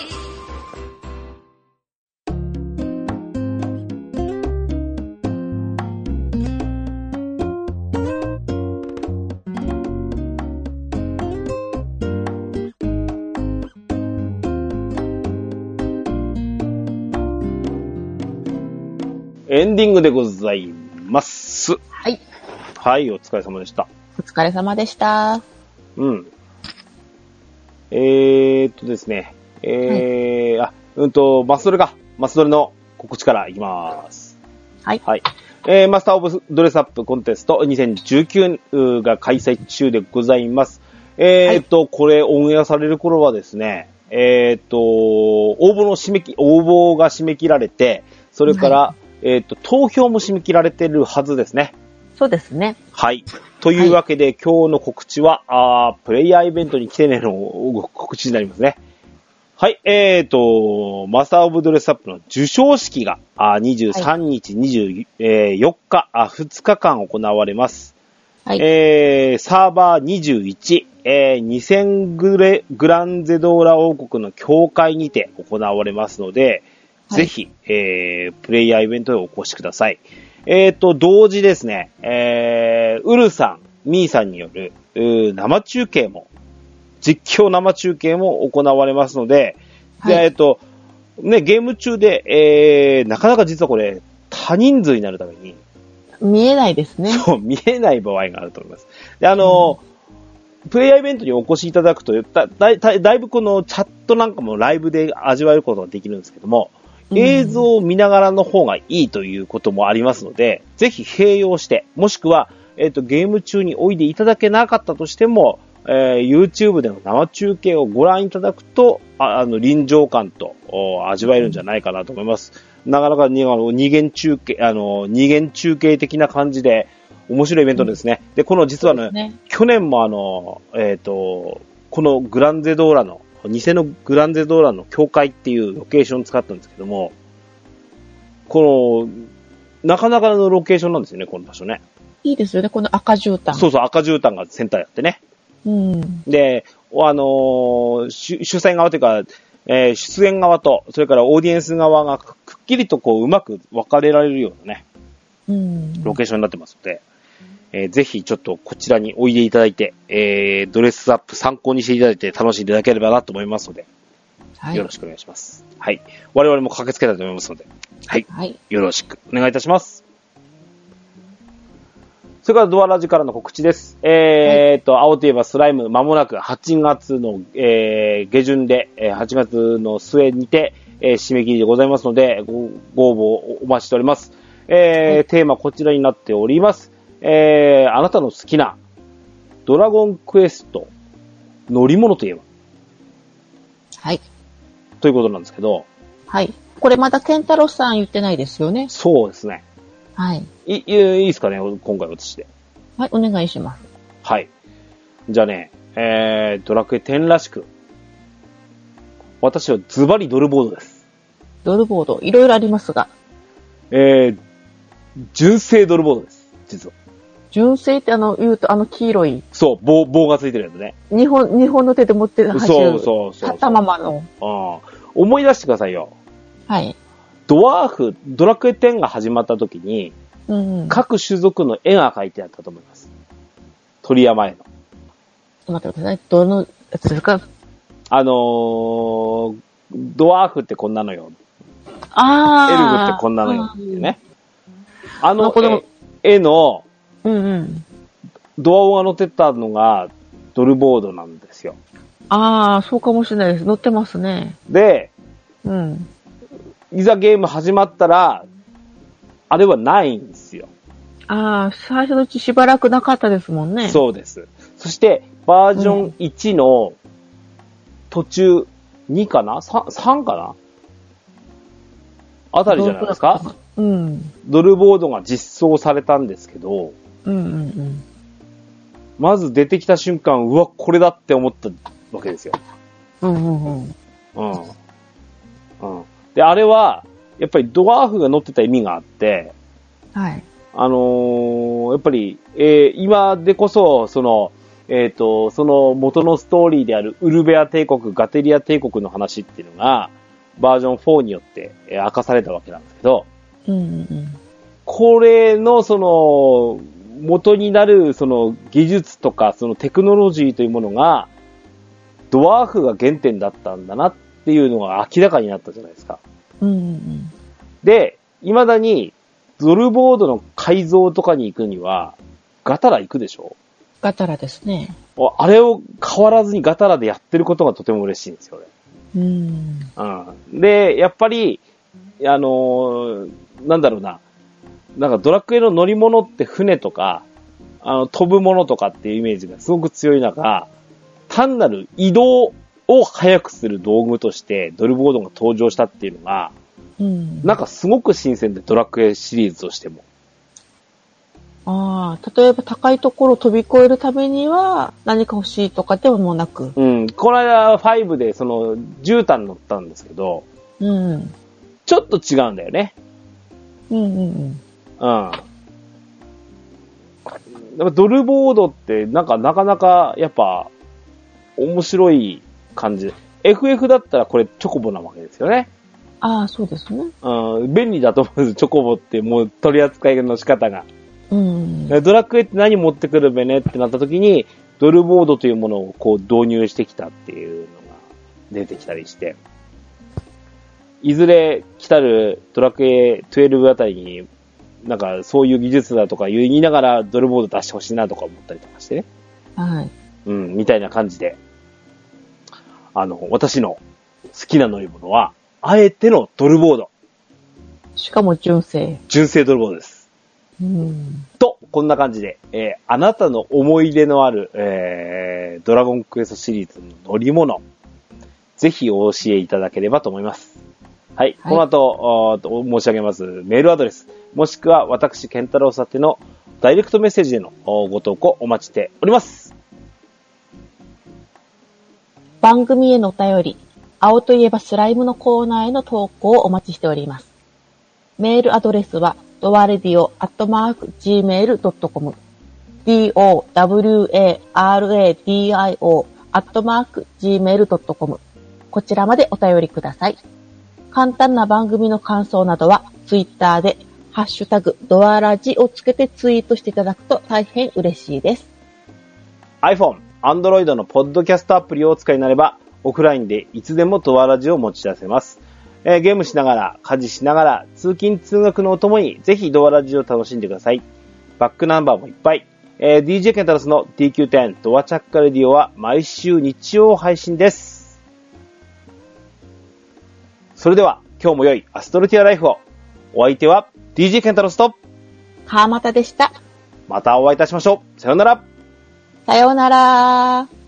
エンディングでございます。 はい。 はい、お疲れ様でした。 お疲れ様でした。 うん。えーっとですね。えー、はい、あ、うんと、マスドレか。マスドレの告知からいきます。 はい。 はい。えー、マスターオブドレスアップコンテストにせんじゅうきゅうが開催中でございます。えーっと、はい、これオンエアされる頃はですね、えーっと、応募の締め切、応募が締め切られて、それから、はい、えっと、投票も締め切られているはずですね。 そうですね。 はい。というわけで、はい、今日の告知は、あプレイヤーイベントに来てねの告知になりますね。はい。えっと、マスターオブドレスアップの授賞式があにじゅうさんにち、はい、にじゅうよっかあ、ふつかかん行われます。はい。えー、サーバーにじゅういち、えー、にせんグレ、グランゼドーラ王国の教会にて行われますので、はい、ぜひ、えー、プレイヤーイベントへお越しください。えっと、同時ですね、えー、ウルさん、ミーさんによる、生中継も、実況生中継も行われますので、はい、でえっと、ね、ゲーム中で、えー、なかなか実はこれ、多人数になるために、 見えないですね。 そう、見えない場合があると思います。で、あの、うん、プレイヤーイベントにお越しいただくと、だ、だ、だいぶこのチャットなんかもライブで味わえることができるんですけども、映像を見ながらの方がいいということもありますので、ぜひ併用して、もしくは、えっと、ゲーム中においでいただけなかったとしても、えー、YouTube での生中継をご覧いただくと、あ, あの臨場感と味わえるんじゃないかなと思います。なかなかにあの二元中継、あの二元中継的な感じで面白いイベントですね。で、この実はね、ね去年もあの、えっと、このグランゼドーラの偽のグランゼドーラの教会っていうロケーションを使ったんですけども、この、なかなかのロケーションなんですよね、この場所ね。 いいですよね、この赤絨毯。 そうそう、赤絨毯がセンターやってね。うん。で、あのー、主催側というか、えー、出演側と、それからオーディエンス側がくっきりとこう、うまく分かれられるようなね、うん。ロケーションになってますので、えー、ぜひちょっとこちらにおいでいただいて、えー、ドレスアップ参考にしていただいて楽しんでいただければなと思いますので、はい、よろしくお願いします。はい。我々も駆けつけたいと思いますので、はい。はい、よろしくお願いいたします。それからドアラジからの告知です。えー、っと、はい、青といえばスライム、間もなくはちがつの、えー、下旬で、はちがつの末にて、えー、締め切りでございますので、ご、ご応募をお待ちしております。えーはい、テーマこちらになっております。えー、あなたの好きなドラゴンクエスト乗り物といえば、 はい。 ということなんですけど、 はい。これまだケンタロスさん言ってないですよね。 そうですね。 はい。 い、いいですかね、今回私で。 はい、お願いします。 はい。じゃあね、えー、ドラクエテンらしく、私はズバリドルボードです。 ドルボード、いろいろありますが。 えー、 純正ドルボードです、実は。 純正ってあの、言うとあの黄色い。 そう、棒、棒がついてるやつね。 日本、日本の手で持ってる走る。 そうそうそう。 立ったままの。 ああ。思い出してくださいよ。 はい。 ドワーフ、ドラクエテンが始まった時に、うんうん、各種族の絵が描いてあったと思います。鳥山絵の。 待ってください。どのやつですか？ あのー、ドワーフってこんなのよ。 ああ。 エルフってこんなのよっていうね。あの絵の、うんうん、ドアオが乗ってたのがドルボードなんですよ。 ああ、そうかもしれないです。乗ってますね。 で、うん、いざゲーム始まったら、あれはないんですよ。 ああ、最初のうちしばらくなかったですもんね。 そうです。そして、バージョンいちの途中にかな ?さん, さんかなあたりじゃないですか？うん。ドルボードが実装されたんですけど、うんうんうん。まず出てきた瞬間、うわ、これだって思ったわけですよ。うんうんうん。うん。うん。で、あれは、やっぱりドワーフが乗ってた意味があって、はい。あのー、やっぱり、えー、今でこそ、その、えっと、その元のストーリーであるウルベア帝国、ガテリア帝国の話っていうのが、バージョンフォーによって、えー、明かされたわけなんですけど、うんうん、これのその元になるその技術とかそのテクノロジーというものがドワーフが原点だったんだなっていうのが明らかになったじゃないですか。うんうん、で、未だにドルボードの改造とかに行くにはガタラ行くでしょ？ ガタラですね。 あれを変わらずにガタラでやってることがとても嬉しいんですよ、俺。うん。うん。で、やっぱり、あのー、なんだろうな。なんかドラクエの乗り物って船とか、あの、飛ぶものとかっていうイメージがすごく強い中、単なる移動を早くする道具としてドルボードが登場したっていうのが、うん、なんかすごく新鮮でドラクエシリーズとしても。 ああ、例えば高いところを飛び越えるためには何か欲しいとかではもうなく。 うん。この間ごでその絨毯乗ったんですけど、うん。ちょっと違うんだよね。うんうんうん。うん。やっぱドルボードってなんかなかなかやっぱ面白い感じ。エフエフ だったらこれチョコボなわけですよね。 ああ、そうですね。 うん。便利だと思うんです、チョコボってもう取り扱いの仕方が。うん、ドラクエって何持ってくるべねってなった時に、ドルボードというものをこう導入してきたっていうのが出てきたりして、いずれ来たるドラクエじゅうにあたりに、なんかそういう技術だとか言いながらドルボード出してほしいなとか思ったりとかしてね。はい。うん、みたいな感じで、あの、私の好きな乗り物は、あえてのドルボード。 しかも純正。 純正ドルボードです。うん、と、こんな感じで、えー、あなたの思い出のある、えー、ドラゴンクエストシリーズの乗り物、ぜひお教えいただければと思います。はい。はい、この後、申し上げますメールアドレス、もしくは私、ケンタロウさてのダイレクトメッセージでのご投稿お待ちしております。 番組へのお便り、青といえばスライムのコーナーへの投稿をお待ちしております。メールアドレスは、ドワレディオアットマーク ジーメールドットコム ドワラディオアットマーク ジーメールドットコム こちらまでお便りください。簡単な番組の感想などはツイッターでハッシュタグドワラジをつけてツイートしていただくと大変嬉しいです。 iPhone、Android のポッドキャストアプリをお使いになればオフラインでいつでもドワラジを持ち出せます。えー、ゲームしながら、家事しながら、通勤通学のお供に、ぜひドアラジオを楽しんでください。バックナンバーもいっぱい。えー、ディージェー ケンタロスの ディーキューテン ドアチャッカレディオは毎週日曜配信です。それでは、今日も良いアストルティアライフを。お相手は ディージェー ケンタロスと川又でした。 またお会いいたしましょう。さようなら。 さようなら。